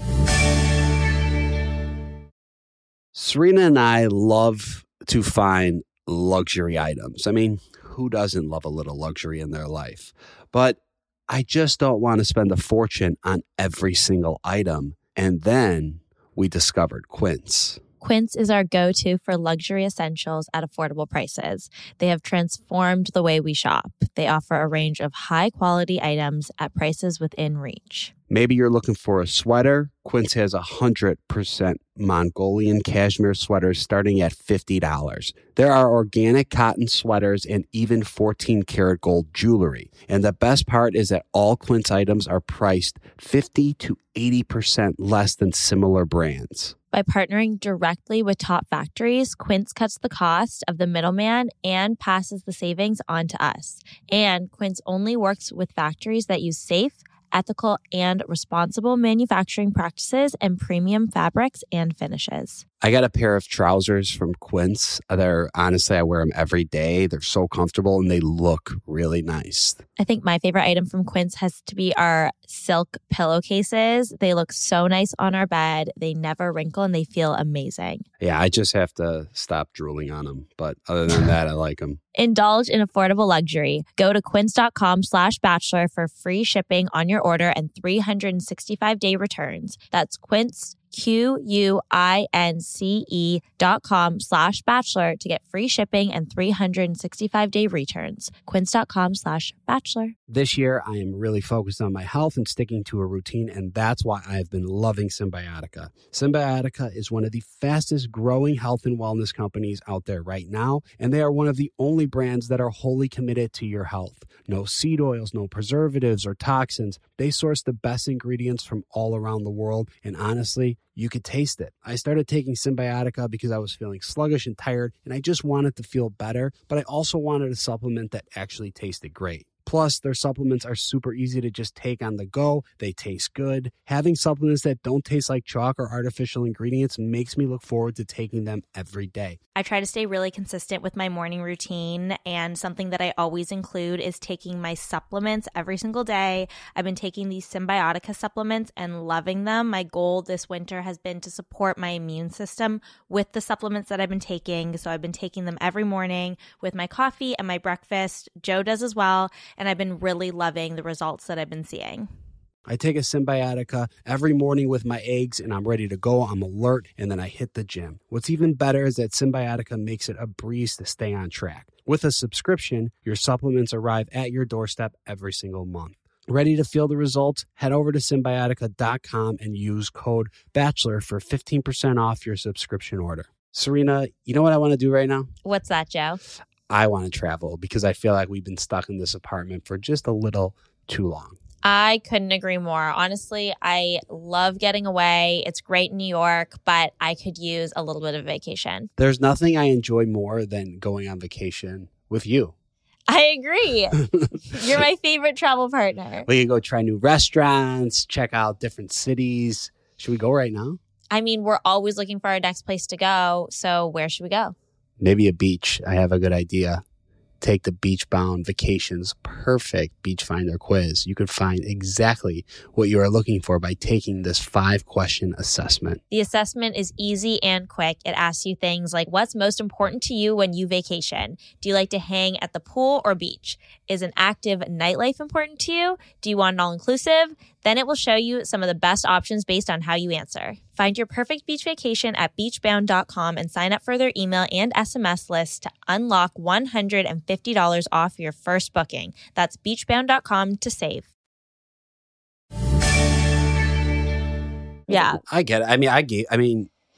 Serena and I love to find luxury items. I mean, who doesn't love a little luxury in their life? But I just don't want to spend a fortune on every single item. And then we discovered Quince. Quince is our go-to for luxury essentials at affordable prices. They have transformed the way we shop. They offer a range of high-quality items at prices within reach. Maybe you're looking for a sweater. Quince has one hundred percent Mongolian cashmere sweaters starting at fifty dollars. There are organic cotton sweaters and even fourteen karat gold jewelry. And the best part is that all Quince items are priced fifty to eighty percent less than similar brands. By partnering directly with top factories, Quince cuts the cost of the middleman and passes the savings on to us. And Quince only works with factories that use safe, ethical, and responsible manufacturing practices and premium fabrics and finishes. I got a pair of trousers from Quince. They're honestly, I wear them every day. They're so comfortable and they look really nice. I think my favorite item from Quince has to be our silk pillowcases. They look so nice on our bed. They never wrinkle and they feel amazing. Yeah, I just have to stop drooling on them. But other than that, I like them. Indulge in affordable luxury. Go to quince.com slash bachelor for free shipping on your order and three hundred sixty-five day returns. That's quince, Q U I N C E dot com slash bachelor to get free shipping and three hundred sixty-five day returns. Quince.com slash bachelor. This year, I am really focused on my health and sticking to a routine, and that's why I've been loving Symbiotica. Symbiotica is one of the fastest growing health and wellness companies out there right now, and they are one of the only brands that are wholly committed to your health. No seed oils, no preservatives or toxins. They source the best ingredients from all around the world, and honestly, you could taste it. I started taking Symbiotica because I was feeling sluggish and tired, and I just wanted to feel better, but I also wanted a supplement that actually tasted great. Plus, their supplements are super easy to just take on the go. They taste good. Having supplements that don't taste like chalk or artificial ingredients makes me look forward to taking them every day. I try to stay really consistent with my morning routine, and something that I always include is taking my supplements every single day. I've been taking these Symbiotica supplements and loving them. My goal this winter has been to support my immune system with the supplements that I've been taking. So I've been taking them every morning with my coffee and my breakfast. Joe does as well. And I've been really loving the results that I've been seeing. I take a Symbiotica every morning with my eggs and I'm ready to go. I'm alert and then I hit the gym. What's even better is that Symbiotica makes it a breeze to stay on track. With a subscription, your supplements arrive at your doorstep every single month. Ready to feel the results? Head over to Symbiotica dot com and use code BACHELOR for fifteen percent off your subscription order. Serena, you know what I want to do right now? What's that, Joe? I want to travel because I feel like we've been stuck in this apartment for just a little too long. I couldn't agree more. Honestly, I love getting away. It's great in New York, but I could use a little bit of vacation. There's nothing I enjoy more than going on vacation with you. I agree. You're my favorite travel partner. We can go try new restaurants, check out different cities. Should we go right now? I mean, we're always looking for our next place to go. So where should we go? Maybe a beach. I have a good idea. Take the Beachbound Vacations Perfect Beach Finder quiz. You could find exactly what you are looking for by taking this five-question assessment. The assessment is easy and quick. It asks you things like, what's most important to you when you vacation? Do you like to hang at the pool or beach? Is an active nightlife important to you? Do you want an all-inclusive? Then it will show you some of the best options based on how you answer. Find your perfect beach vacation at beachbound dot com and sign up for their email and S M S list to unlock one hundred fifty dollars off your first booking. That's beachbound dot com to save. Yeah. I get it. I mean, I get, I mean,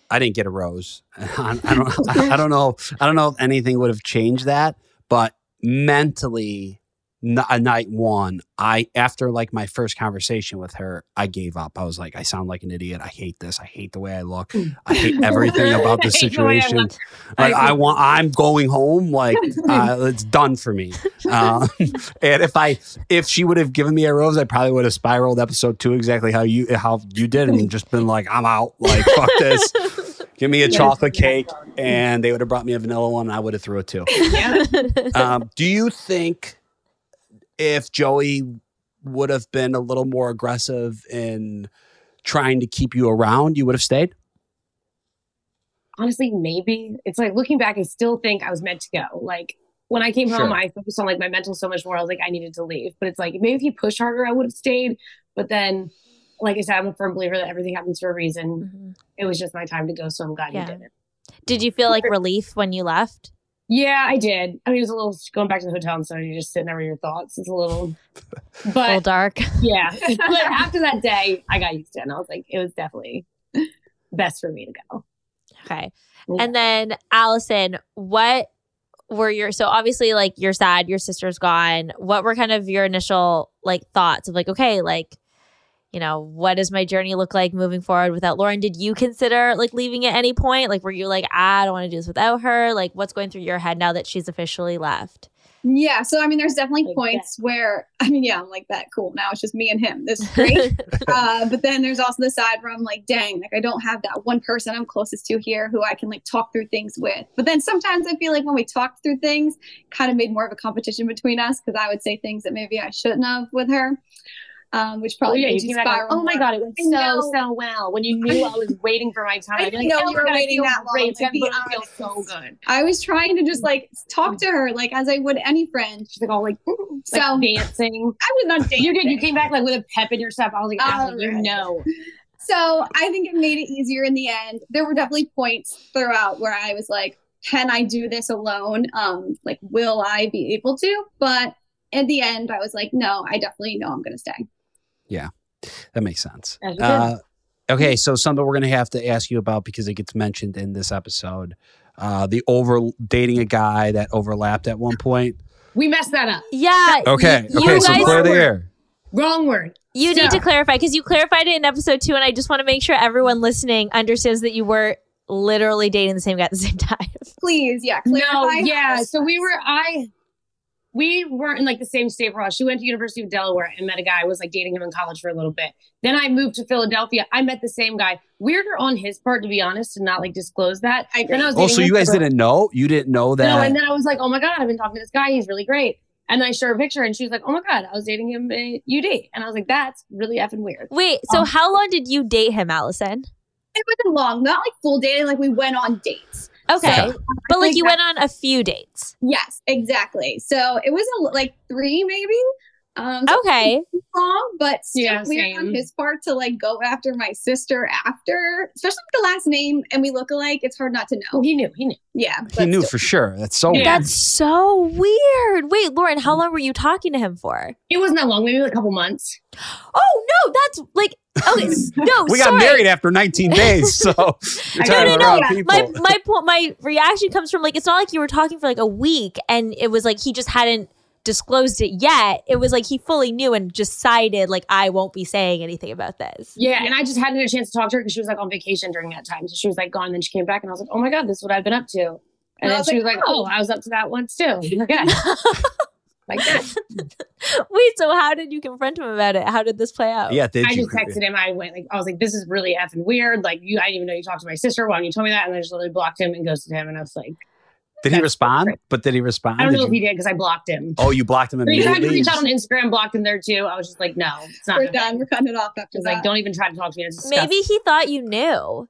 I didn't get a rose. I, I don't. I don't know. I don't know if anything would have changed that. But mentally, n- a night one, I after like my first conversation with her, I gave up. I was like, I sound like an idiot. I hate this. I hate the way I look. I hate everything about the situation. Like I want. I'm going home. Like uh, it's done for me. Um, and if I if she would have given me a rose, I probably would have spiraled episode two exactly how you how you did, and just been like, I'm out. Like fuck this. Give me a chocolate cake, and they would have brought me a vanilla one, and I would have threw it too. Yeah. Um, do you think if Joey would have been a little more aggressive in trying to keep you around, you would have stayed? Honestly, maybe. It's like looking back, I still think I was meant to go. Like when I came home, Sure. I focused on like my mental so much more. I was like, I needed to leave. But it's like maybe if he pushed harder, I would have stayed. But then, like I said, I'm a firm believer that everything happens for a reason. Mm-hmm. It was just my time to go, so I'm glad Yeah. you didn't. Did you feel like relief when you left? Yeah, I did. I mean, it was a little going back to the hotel and so you're just sitting there with your thoughts. It's a little, A little but dark. yeah. But after that day, I got used to it. And I was like, it was definitely best for me to go. Okay. Yeah. And then Allison, what were your, so obviously like you're sad, your sister's gone. What were kind of your initial like thoughts of like, okay, like, you know, what does my journey look like moving forward without Lauren? Did you consider like leaving at any point? Like, were you like, ah, I don't want to do this without her? Like, what's going through your head now that she's officially left? Yeah, so I mean, there's definitely Like points where I mean, yeah, I'm like that. Cool. Now it's just me and him. This is great. uh, but then there's also the side where I'm like, dang, like I don't have that one person I'm closest to here who I can like talk through things with. But then sometimes I feel like when we talked through things, kind of made more of a competition between us because I would say things that maybe I shouldn't have with her. Um, which probably Oh, yeah, made you you came back spiral. like, oh my more. God, it went I so, know. so well. When you knew I was waiting for my time, I I'd be didn't like, know oh you my were God, I waiting feel that long, great. to be That feels honest. so good. I was trying to just like talk to her like as I would any friend. She's like all like, mm, So- like dancing. I was not dating. You did. You came back like with a pep in your step. I was like, All Ashley, you right. know. So I think it made it easier in the end. There were definitely points throughout where I was like, can I do this alone? Um, like, will I be able to? But at the end, I was like, no, I definitely know I'm going to stay. That makes sense. As you Uh, okay, so something we're going to have to ask you about because it gets mentioned in this episode. Uh, the over dating a guy that overlapped at one point. We messed that up. Yeah. Okay, you okay, so guys- clear the air. Wrong word. You So- need to clarify because you clarified it in episode two, and I just want to make sure everyone listening understands that you were literally dating the same guy at the same time. Please, yeah. No, clarify yeah. how- So we were, I, we weren't in like the same state for us. She went to University of Delaware and met a guy. I was like dating him in college for a little bit. Then I moved to Philadelphia. I met the same guy. Weirder on his part, to be honest, to not like disclose that. I agree. Then I was Oh, dating so him you guys for- didn't know? You didn't know that? No, and then I was like, oh my God, I've been talking to this guy. He's really great. And then I showed her a picture and she was like, oh my God, I was dating him at U D. And I was like, that's really effing weird. Wait, so Um, how long did you date him, Allison? It wasn't long, not like full dating, like we went on dates. Okay. So, But I like think you that- went on a few dates. Yes, exactly. So it was a, like three maybe. Um, so Okay. long, but still Yeah, weird on same. his part to like go after my sister after, especially with the last name and we look alike. It's hard not to Oh, know. he knew. He knew. Yeah, he but knew still. for sure. That's so Yeah. weird. That's so weird. Wait, Lauren, how long were you talking to him for? It wasn't that long, maybe like a couple months. Oh no, that's like okay. No, we sorry. got married after nineteen days, so you're I No, talking no, no. about Yeah. people. My my point, my reaction comes from like it's not like you were talking for like a week and it was like he just hadn't disclosed it yet. It was like he fully knew and decided like I won't be saying anything about this. Yeah, and I just hadn't had a chance to talk to her because she was like on vacation during that time. So she was like gone, and then she came back, and I was like, "Oh my God, this is what I've been up to." And And I then was she like, was like, "Oh." "Oh, I was up to that once too." Okay, like that. Wait, so how did you confront him about it? How did this play out? yeah, did I you? just texted him. I went like, I was like, "This is really effing weird." Like, you, I didn't even know you talked to my sister. Why don't you tell me that? And I just literally blocked him and ghosted him. And I was like, Did he That's respond? different. But did he respond? I don't Did know if you- he did because I blocked him. Oh, you blocked him But he tried to immediately? reach out on Instagram, blocked him there too. I was just like, no, it's not. We're done. We're cutting it off after It's that. like, don't even try to talk to me. It's disgusting. Maybe he thought you knew.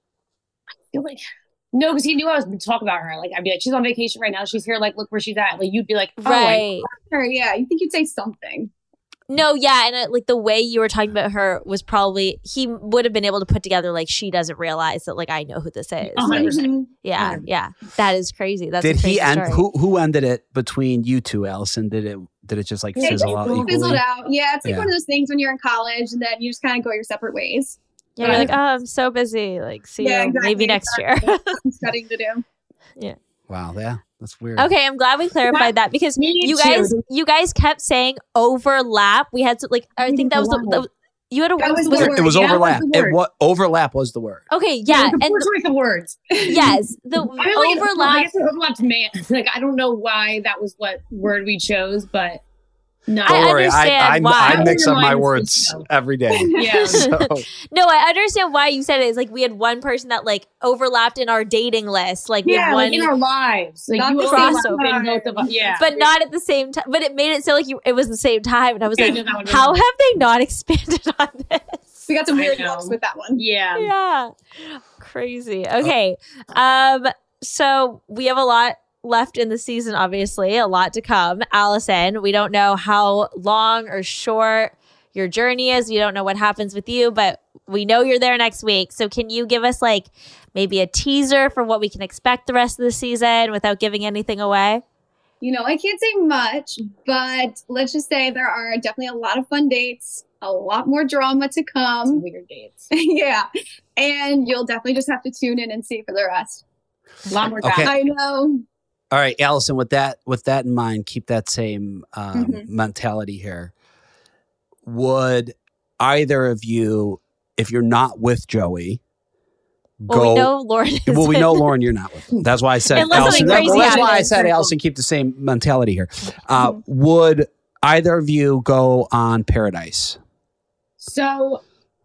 I feel like no, because he knew I was going to talk about her. Like, I'd be like, she's on vacation right now. She's here. Like, look where she's at. Like, you'd be like, oh, I- Right. Or, yeah, you think you'd say something. No, yeah, and uh, like the way you were talking about her was probably he would have been able to put together like she doesn't realize that like I know who this is. one hundred percent. Mhm. Yeah, yeah, that is crazy. That's Did a crazy he end? story. Who who ended it between you two, Allison? Did it did it just like It fizzle just out fizzled equally? fizzled out. Yeah, it's like Yeah. one of those things when you're in college and then you just kind of go your separate ways. Yeah, you're like, oh, I'm so busy. Like, see Yeah, you exactly. maybe next year. I'm studying to do. Wow, yeah, that's weird. Okay, I'm glad we clarified that because Me you too. guys, you guys kept saying overlap. We had to like, I think that was the, the you had a That was the was word. It was Yeah, that was overlap. the It word. what overlap was the word. okay, yeah, the and poor choice of words. yes, the I mean, like, I overlap. guess it overlapped man. Like I don't know why that was what word we chose, but no. I Don't worry, I, understand I, why. I mix up my Mine was words so. every day. Yeah. So, No, I understand why you said it. It's like we had one person that like overlapped in our dating list, like we yeah, had like one, in our lives, like Not you the overlapped same in both of us. Yeah, but not at the same time. But it made it sound like you it was the same time, and I was Yeah, like, no, that would've how been- have they not expanded on this? We got some I weird know. looks with that one. yeah. Yeah, crazy. Okay, um, so we have a lot left in the season, obviously, a lot to come. Allison, we don't know how long or short your journey is. We don't know what happens with you, but we know you're there next week. So can you give us like maybe a teaser for what we can expect the rest of the season without giving anything away? You know, I can't say much, but let's just say there are definitely a lot of fun dates, a lot more drama to Some come. weird dates. Yeah. And you'll definitely just have to tune in and see for the rest. A lot more. Okay. drama. I know. all right, Allison. With that, with that in mind, keep that same um, Mhm. mentality here. Would either of you, if you're not with Joey, Well, go? we know Lauren is Well, we know Lauren, you're not with him. That's why I said Unless Allison. something that- crazy well, that's why I happens. said Allison. Keep the same mentality here. Uh, would either of you go on Paradise? So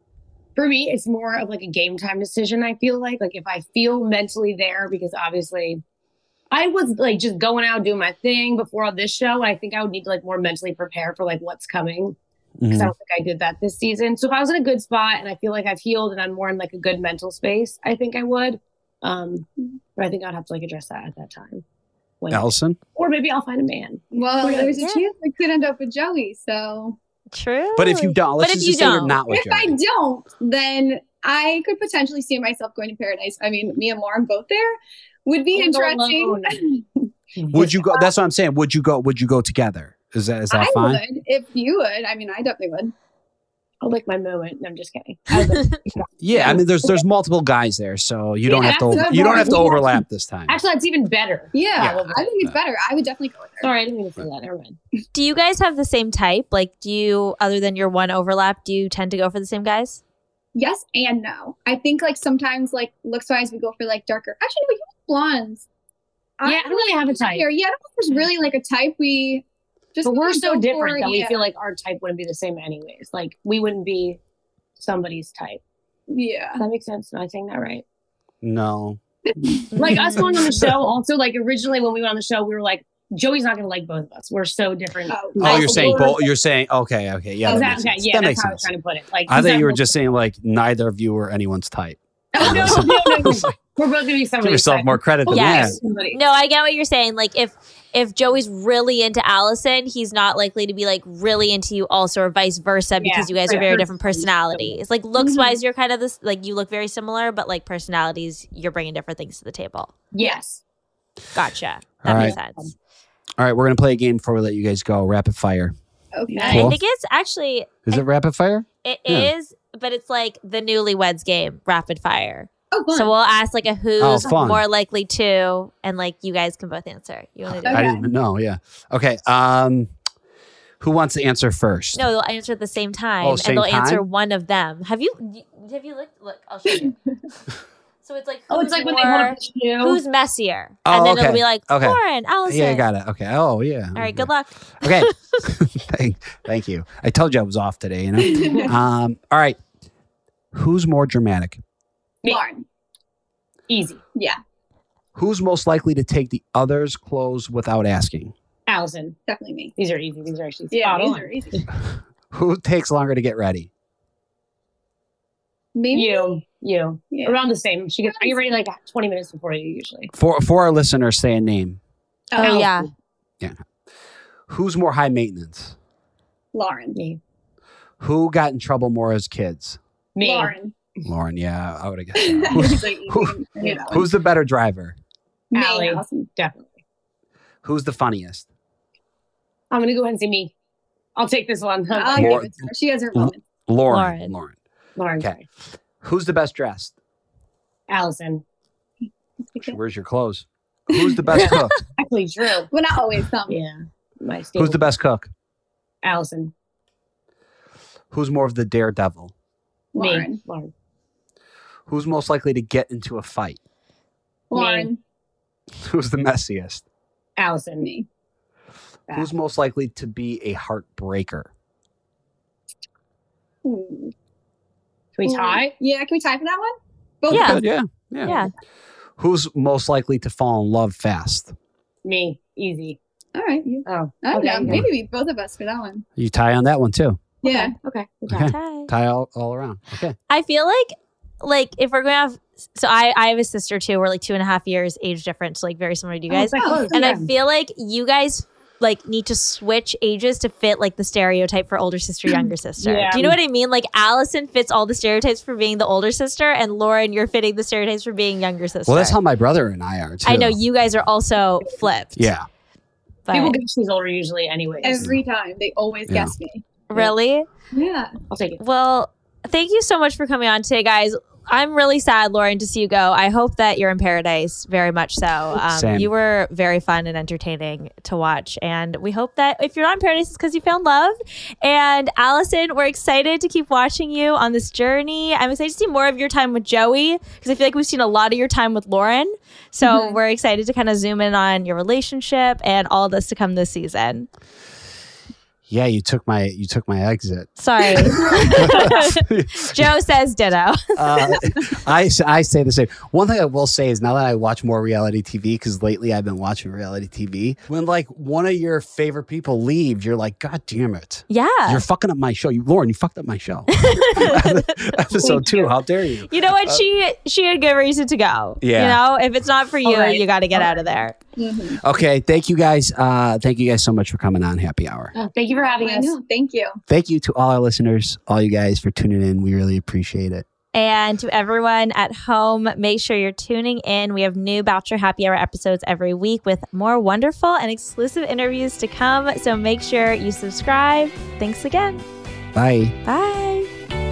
for me, it's more of like a game time decision. I feel like, like if I feel mentally there, because obviously I was like just going out doing my thing before all this show. And I think I would need to like more mentally prepare for like what's coming because Mhm. I don't think I did that this season. So if I was in a good spot and I feel like I've healed and I'm more in like a good mental space, I think I would. Um, but I think I'd have to like address that at that time. When, Allison? or maybe I'll find a man. Well, Yeah. there's a Yeah. chance I could end up with Joey. So True. But if you don't, let's But if just you say you're don't. not with if Joey. I don't, then I could potentially see myself going to Paradise. I mean, me and Lauren both there would be Or go interesting. Would you go? That's what I'm saying. Would you go? Would you go together? Is that is that I fine? would if you would. I mean, I definitely would. I'll like my moment. No, I'm just kidding. I would like- Yeah, I mean, there's there's multiple guys there, so you don't Yeah, have to that's over, what you don't I'm have to saying. overlap this time. Actually, that's even better. Yeah, Yeah. I think it's better. I would definitely go with her. Sorry, I didn't mean to say that. Never mind. Do you guys have the same type? Like, do you, other than your one overlap, do you tend to go for the same guys? Yes and no. I think like sometimes like looks wise we go for like darker. Actually, no, you like blondes. Yeah, I don't really have a type. Here. Yeah, I don't think there's really like a type. We just But we're really so go different for, that we yeah. feel like our type wouldn't be the same anyways. Like we wouldn't be somebody's type. Yeah. Does that make sense? Am I saying that right? No. Like us going on the show, also like originally when we went on the show, we were like, Joey's not gonna like both of us. We're so different. Oh. Oh, I- you're saying we're- both. You're saying okay, okay, yeah, Oh, that that- makes okay, sense. yeah, that that's makes how I was sense. trying to put it. Like I he's thought not you were gonna- just saying like neither of you were anyone's type. Oh no, no, no, no. We're both gonna be Give somebody's yourself type. more credit than Yes. that. Somebody. No, I get what you're saying. Like, if if Joey's really into Allison, he's not likely to be like really into you also, or vice versa, because Yeah, you guys are right. very different personalities. Like looks wise, Mhm. you're kind of this. Like you look very similar, but like personalities, you're bringing different things to the table. Yes. Gotcha. That All makes right. sense. All right, we're gonna play a game before we let you guys go. Rapid fire. Okay. Nice. Cool. I think it's actually Is it rapid fire? it Yeah. is, but it's like the newlyweds game, rapid fire. Oh, fun. So we'll ask like a who's Oh, fun. more likely to, and like you guys can both answer. You want to do Okay. it? I didn't even know. Yeah. Okay. Um, who wants to answer first? No, they'll answer at the same time, Oh, and same they'll answer time? one of them. Have you have you looked? Look, I'll show you. So it's like Oh, who's it's like when they more, hold up the shoe. who's messier, Oh, and then okay. it'll be like Okay. Lauren, Allison. Yeah, I got it. Okay. Oh, yeah. All right, good luck. Okay. thank, thank you. I told you I was off today. You know. um. All right. Who's more dramatic? Me. Lauren. Easy. Yeah, Who's most likely to take the other's clothes without asking? Allison. definitely me. These are easy. These are actually Yeah, spot these on. are easy. Who takes longer to get ready? Maybe You. You. Yeah. Around the same. She gets. Are you ready? Like twenty minutes before you usually. For for our listeners, say a name. Oh yeah, Who's more high maintenance? Lauren. Me. Who got in trouble more as kids? Me. Lauren. Lauren. Yeah, I would have guessed. that. Who's, She's like, who- I knew that one. who's the better driver? Me, Allie. Allison. Definitely. Who's the funniest? I'm gonna go ahead and say me. I'll take this one. I'll Lauren- give it to her. She has her moments. Lauren. Lauren. Lauren. Lauren. Okay. Who's the best dressed? Allison. Where's your clothes? Who's the best cook? Actually, true. Well, not always. Some. Yeah. My Who's the best cook? Allison. Who's more of the daredevil? Lauren. Me. Lauren. Who's most likely to get into a fight? Lauren. Who's the messiest? Allison. Me. Who's most likely to be a heartbreaker? Ooh. Can we tie? Yeah, can we tie for that one? Both Yeah. of us. Yeah, yeah. Yeah. Who's most likely to fall in love fast? Me. Easy. All right. You. Oh. I don't okay. know. Maybe we both of us for that one. You tie on that one too. Yeah. Okay. Okay. Tie. Tie all, all around. Okay. I feel like, like if we're going to have, so I, I have a sister too. We're like two and a half years age difference, like very similar to you guys. Oh, close. And Yeah. I feel like you guys like need to switch ages to fit like the stereotype for older sister, younger sister. Yeah. Do you know what I mean? Like Allison fits all the stereotypes for being the older sister, and Lauren, you're fitting the stereotypes for being younger sister. Well, that's how my brother and I are too. I know you guys are also flipped. Yeah. But People guess she's older usually anyways. Every time they always Yeah. guess me. really? Yeah. I'll take it. Well, thank you so much for coming on today, guys. I'm really sad, Lauren, to see you go. I hope that you're in paradise, very much so. Um, Same. you were very fun and entertaining to watch. And we hope that if you're not in paradise, it's because you found love. And Allison, we're excited to keep watching you on this journey. I'm excited to see more of your time with Joey, because I feel like we've seen a lot of your time with Lauren. So Mhm. we're excited to kind of zoom in on your relationship and all this to come this season. Yeah, you took my you took my exit. Sorry. Joe says ditto. uh, I, s- I say the same. One thing I will say is now that I watch more reality T V, because lately I've been watching reality T V, when like one of your favorite people leaves, you're like, God damn it. Yeah. You're fucking up my show. You, Lauren, you fucked up my show. Episode two, how dare you? You know what? she she had good reason to go. Yeah. You know, if it's not for you, All right. you got to get out of there. Mm-hmm. Okay, thank you guys. Uh, thank you guys so much for coming on Happy Hour. Oh, thank you for having I us. know. Thank you. Thank you to all our listeners, all you guys for tuning in. We really appreciate it. And to everyone at home, make sure you're tuning in. We have new Bachelor Happy Hour episodes every week with more wonderful and exclusive interviews to come. So make sure you subscribe. Thanks again. Bye. Bye.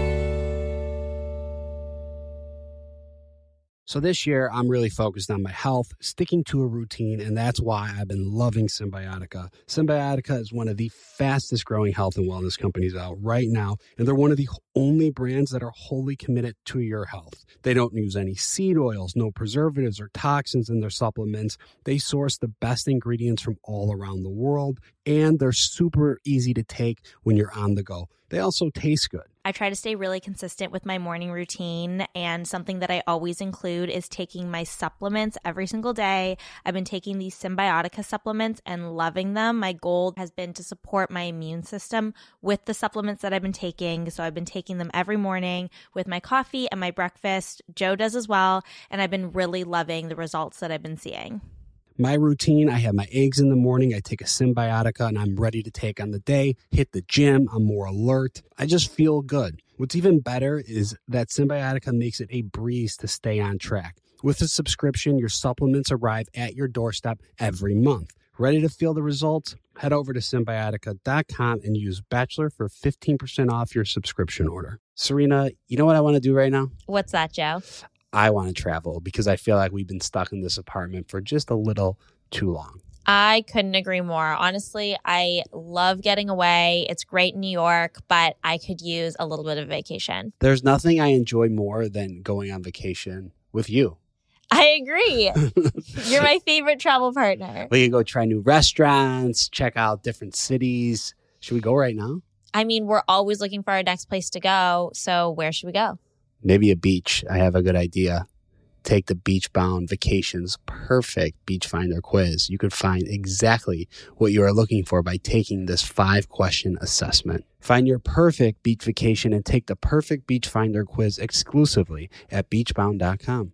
So this year, I'm really focused on my health, sticking to a routine, and that's why I've been loving Symbiotica. Symbiotica is one of the fastest growing health and wellness companies out right now, and they're one of the only brands that are wholly committed to your health. They don't use any seed oils, no preservatives or toxins in their supplements. They source the best ingredients from all around the world, and they're super easy to take when you're on the go. They also taste good. I try to stay really consistent with my morning routine, and something that I always include is taking my supplements every single day. I've been taking these Symbiotica supplements and loving them. My goal has been to support my immune system with the supplements that I've been taking. So I've been taking them every morning with my coffee and my breakfast. Joe does as well, and I've been really loving the results that I've been seeing. My routine, I have my eggs in the morning, I take a Symbiotica, and I'm ready to take on the day, hit the gym, I'm more alert. I just feel good. What's even better is that Symbiotica makes it a breeze to stay on track. With a subscription, your supplements arrive at your doorstep every month. Ready to feel the results? Head over to Symbiotica dot com and use Bachelor for fifteen percent off your subscription order. Serena, you know what I want to do right now? What's that, Joe? I want to travel because I feel like we've been stuck in this apartment for just a little too long. I couldn't agree more. Honestly, I love getting away. It's great in New York, but I could use a little bit of vacation. There's nothing I enjoy more than going on vacation with you. I agree. You're my favorite travel partner. We can go try new restaurants, check out different cities. Should we go right now? I mean, we're always looking for our next place to go. So where should we go? Maybe a beach. I have a good idea. Take the Beachbound Vacations Perfect Beach Finder quiz. You could find exactly what you are looking for by taking this five-question assessment. Find your perfect beach vacation and take the Perfect Beach Finder quiz exclusively at beachbound dot com.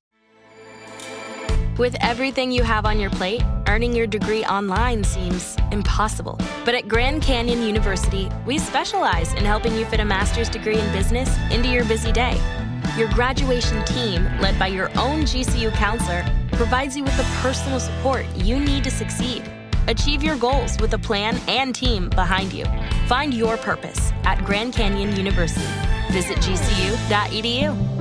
With everything you have on your plate, earning your degree online seems impossible. But at Grand Canyon University, we specialize in helping you fit a master's degree in business into your busy day. Your graduation team, led by your own G C U counselor, provides you with the personal support you need to succeed. Achieve your goals with a plan and team behind you. Find your purpose at Grand Canyon University. Visit G C U dot E D U.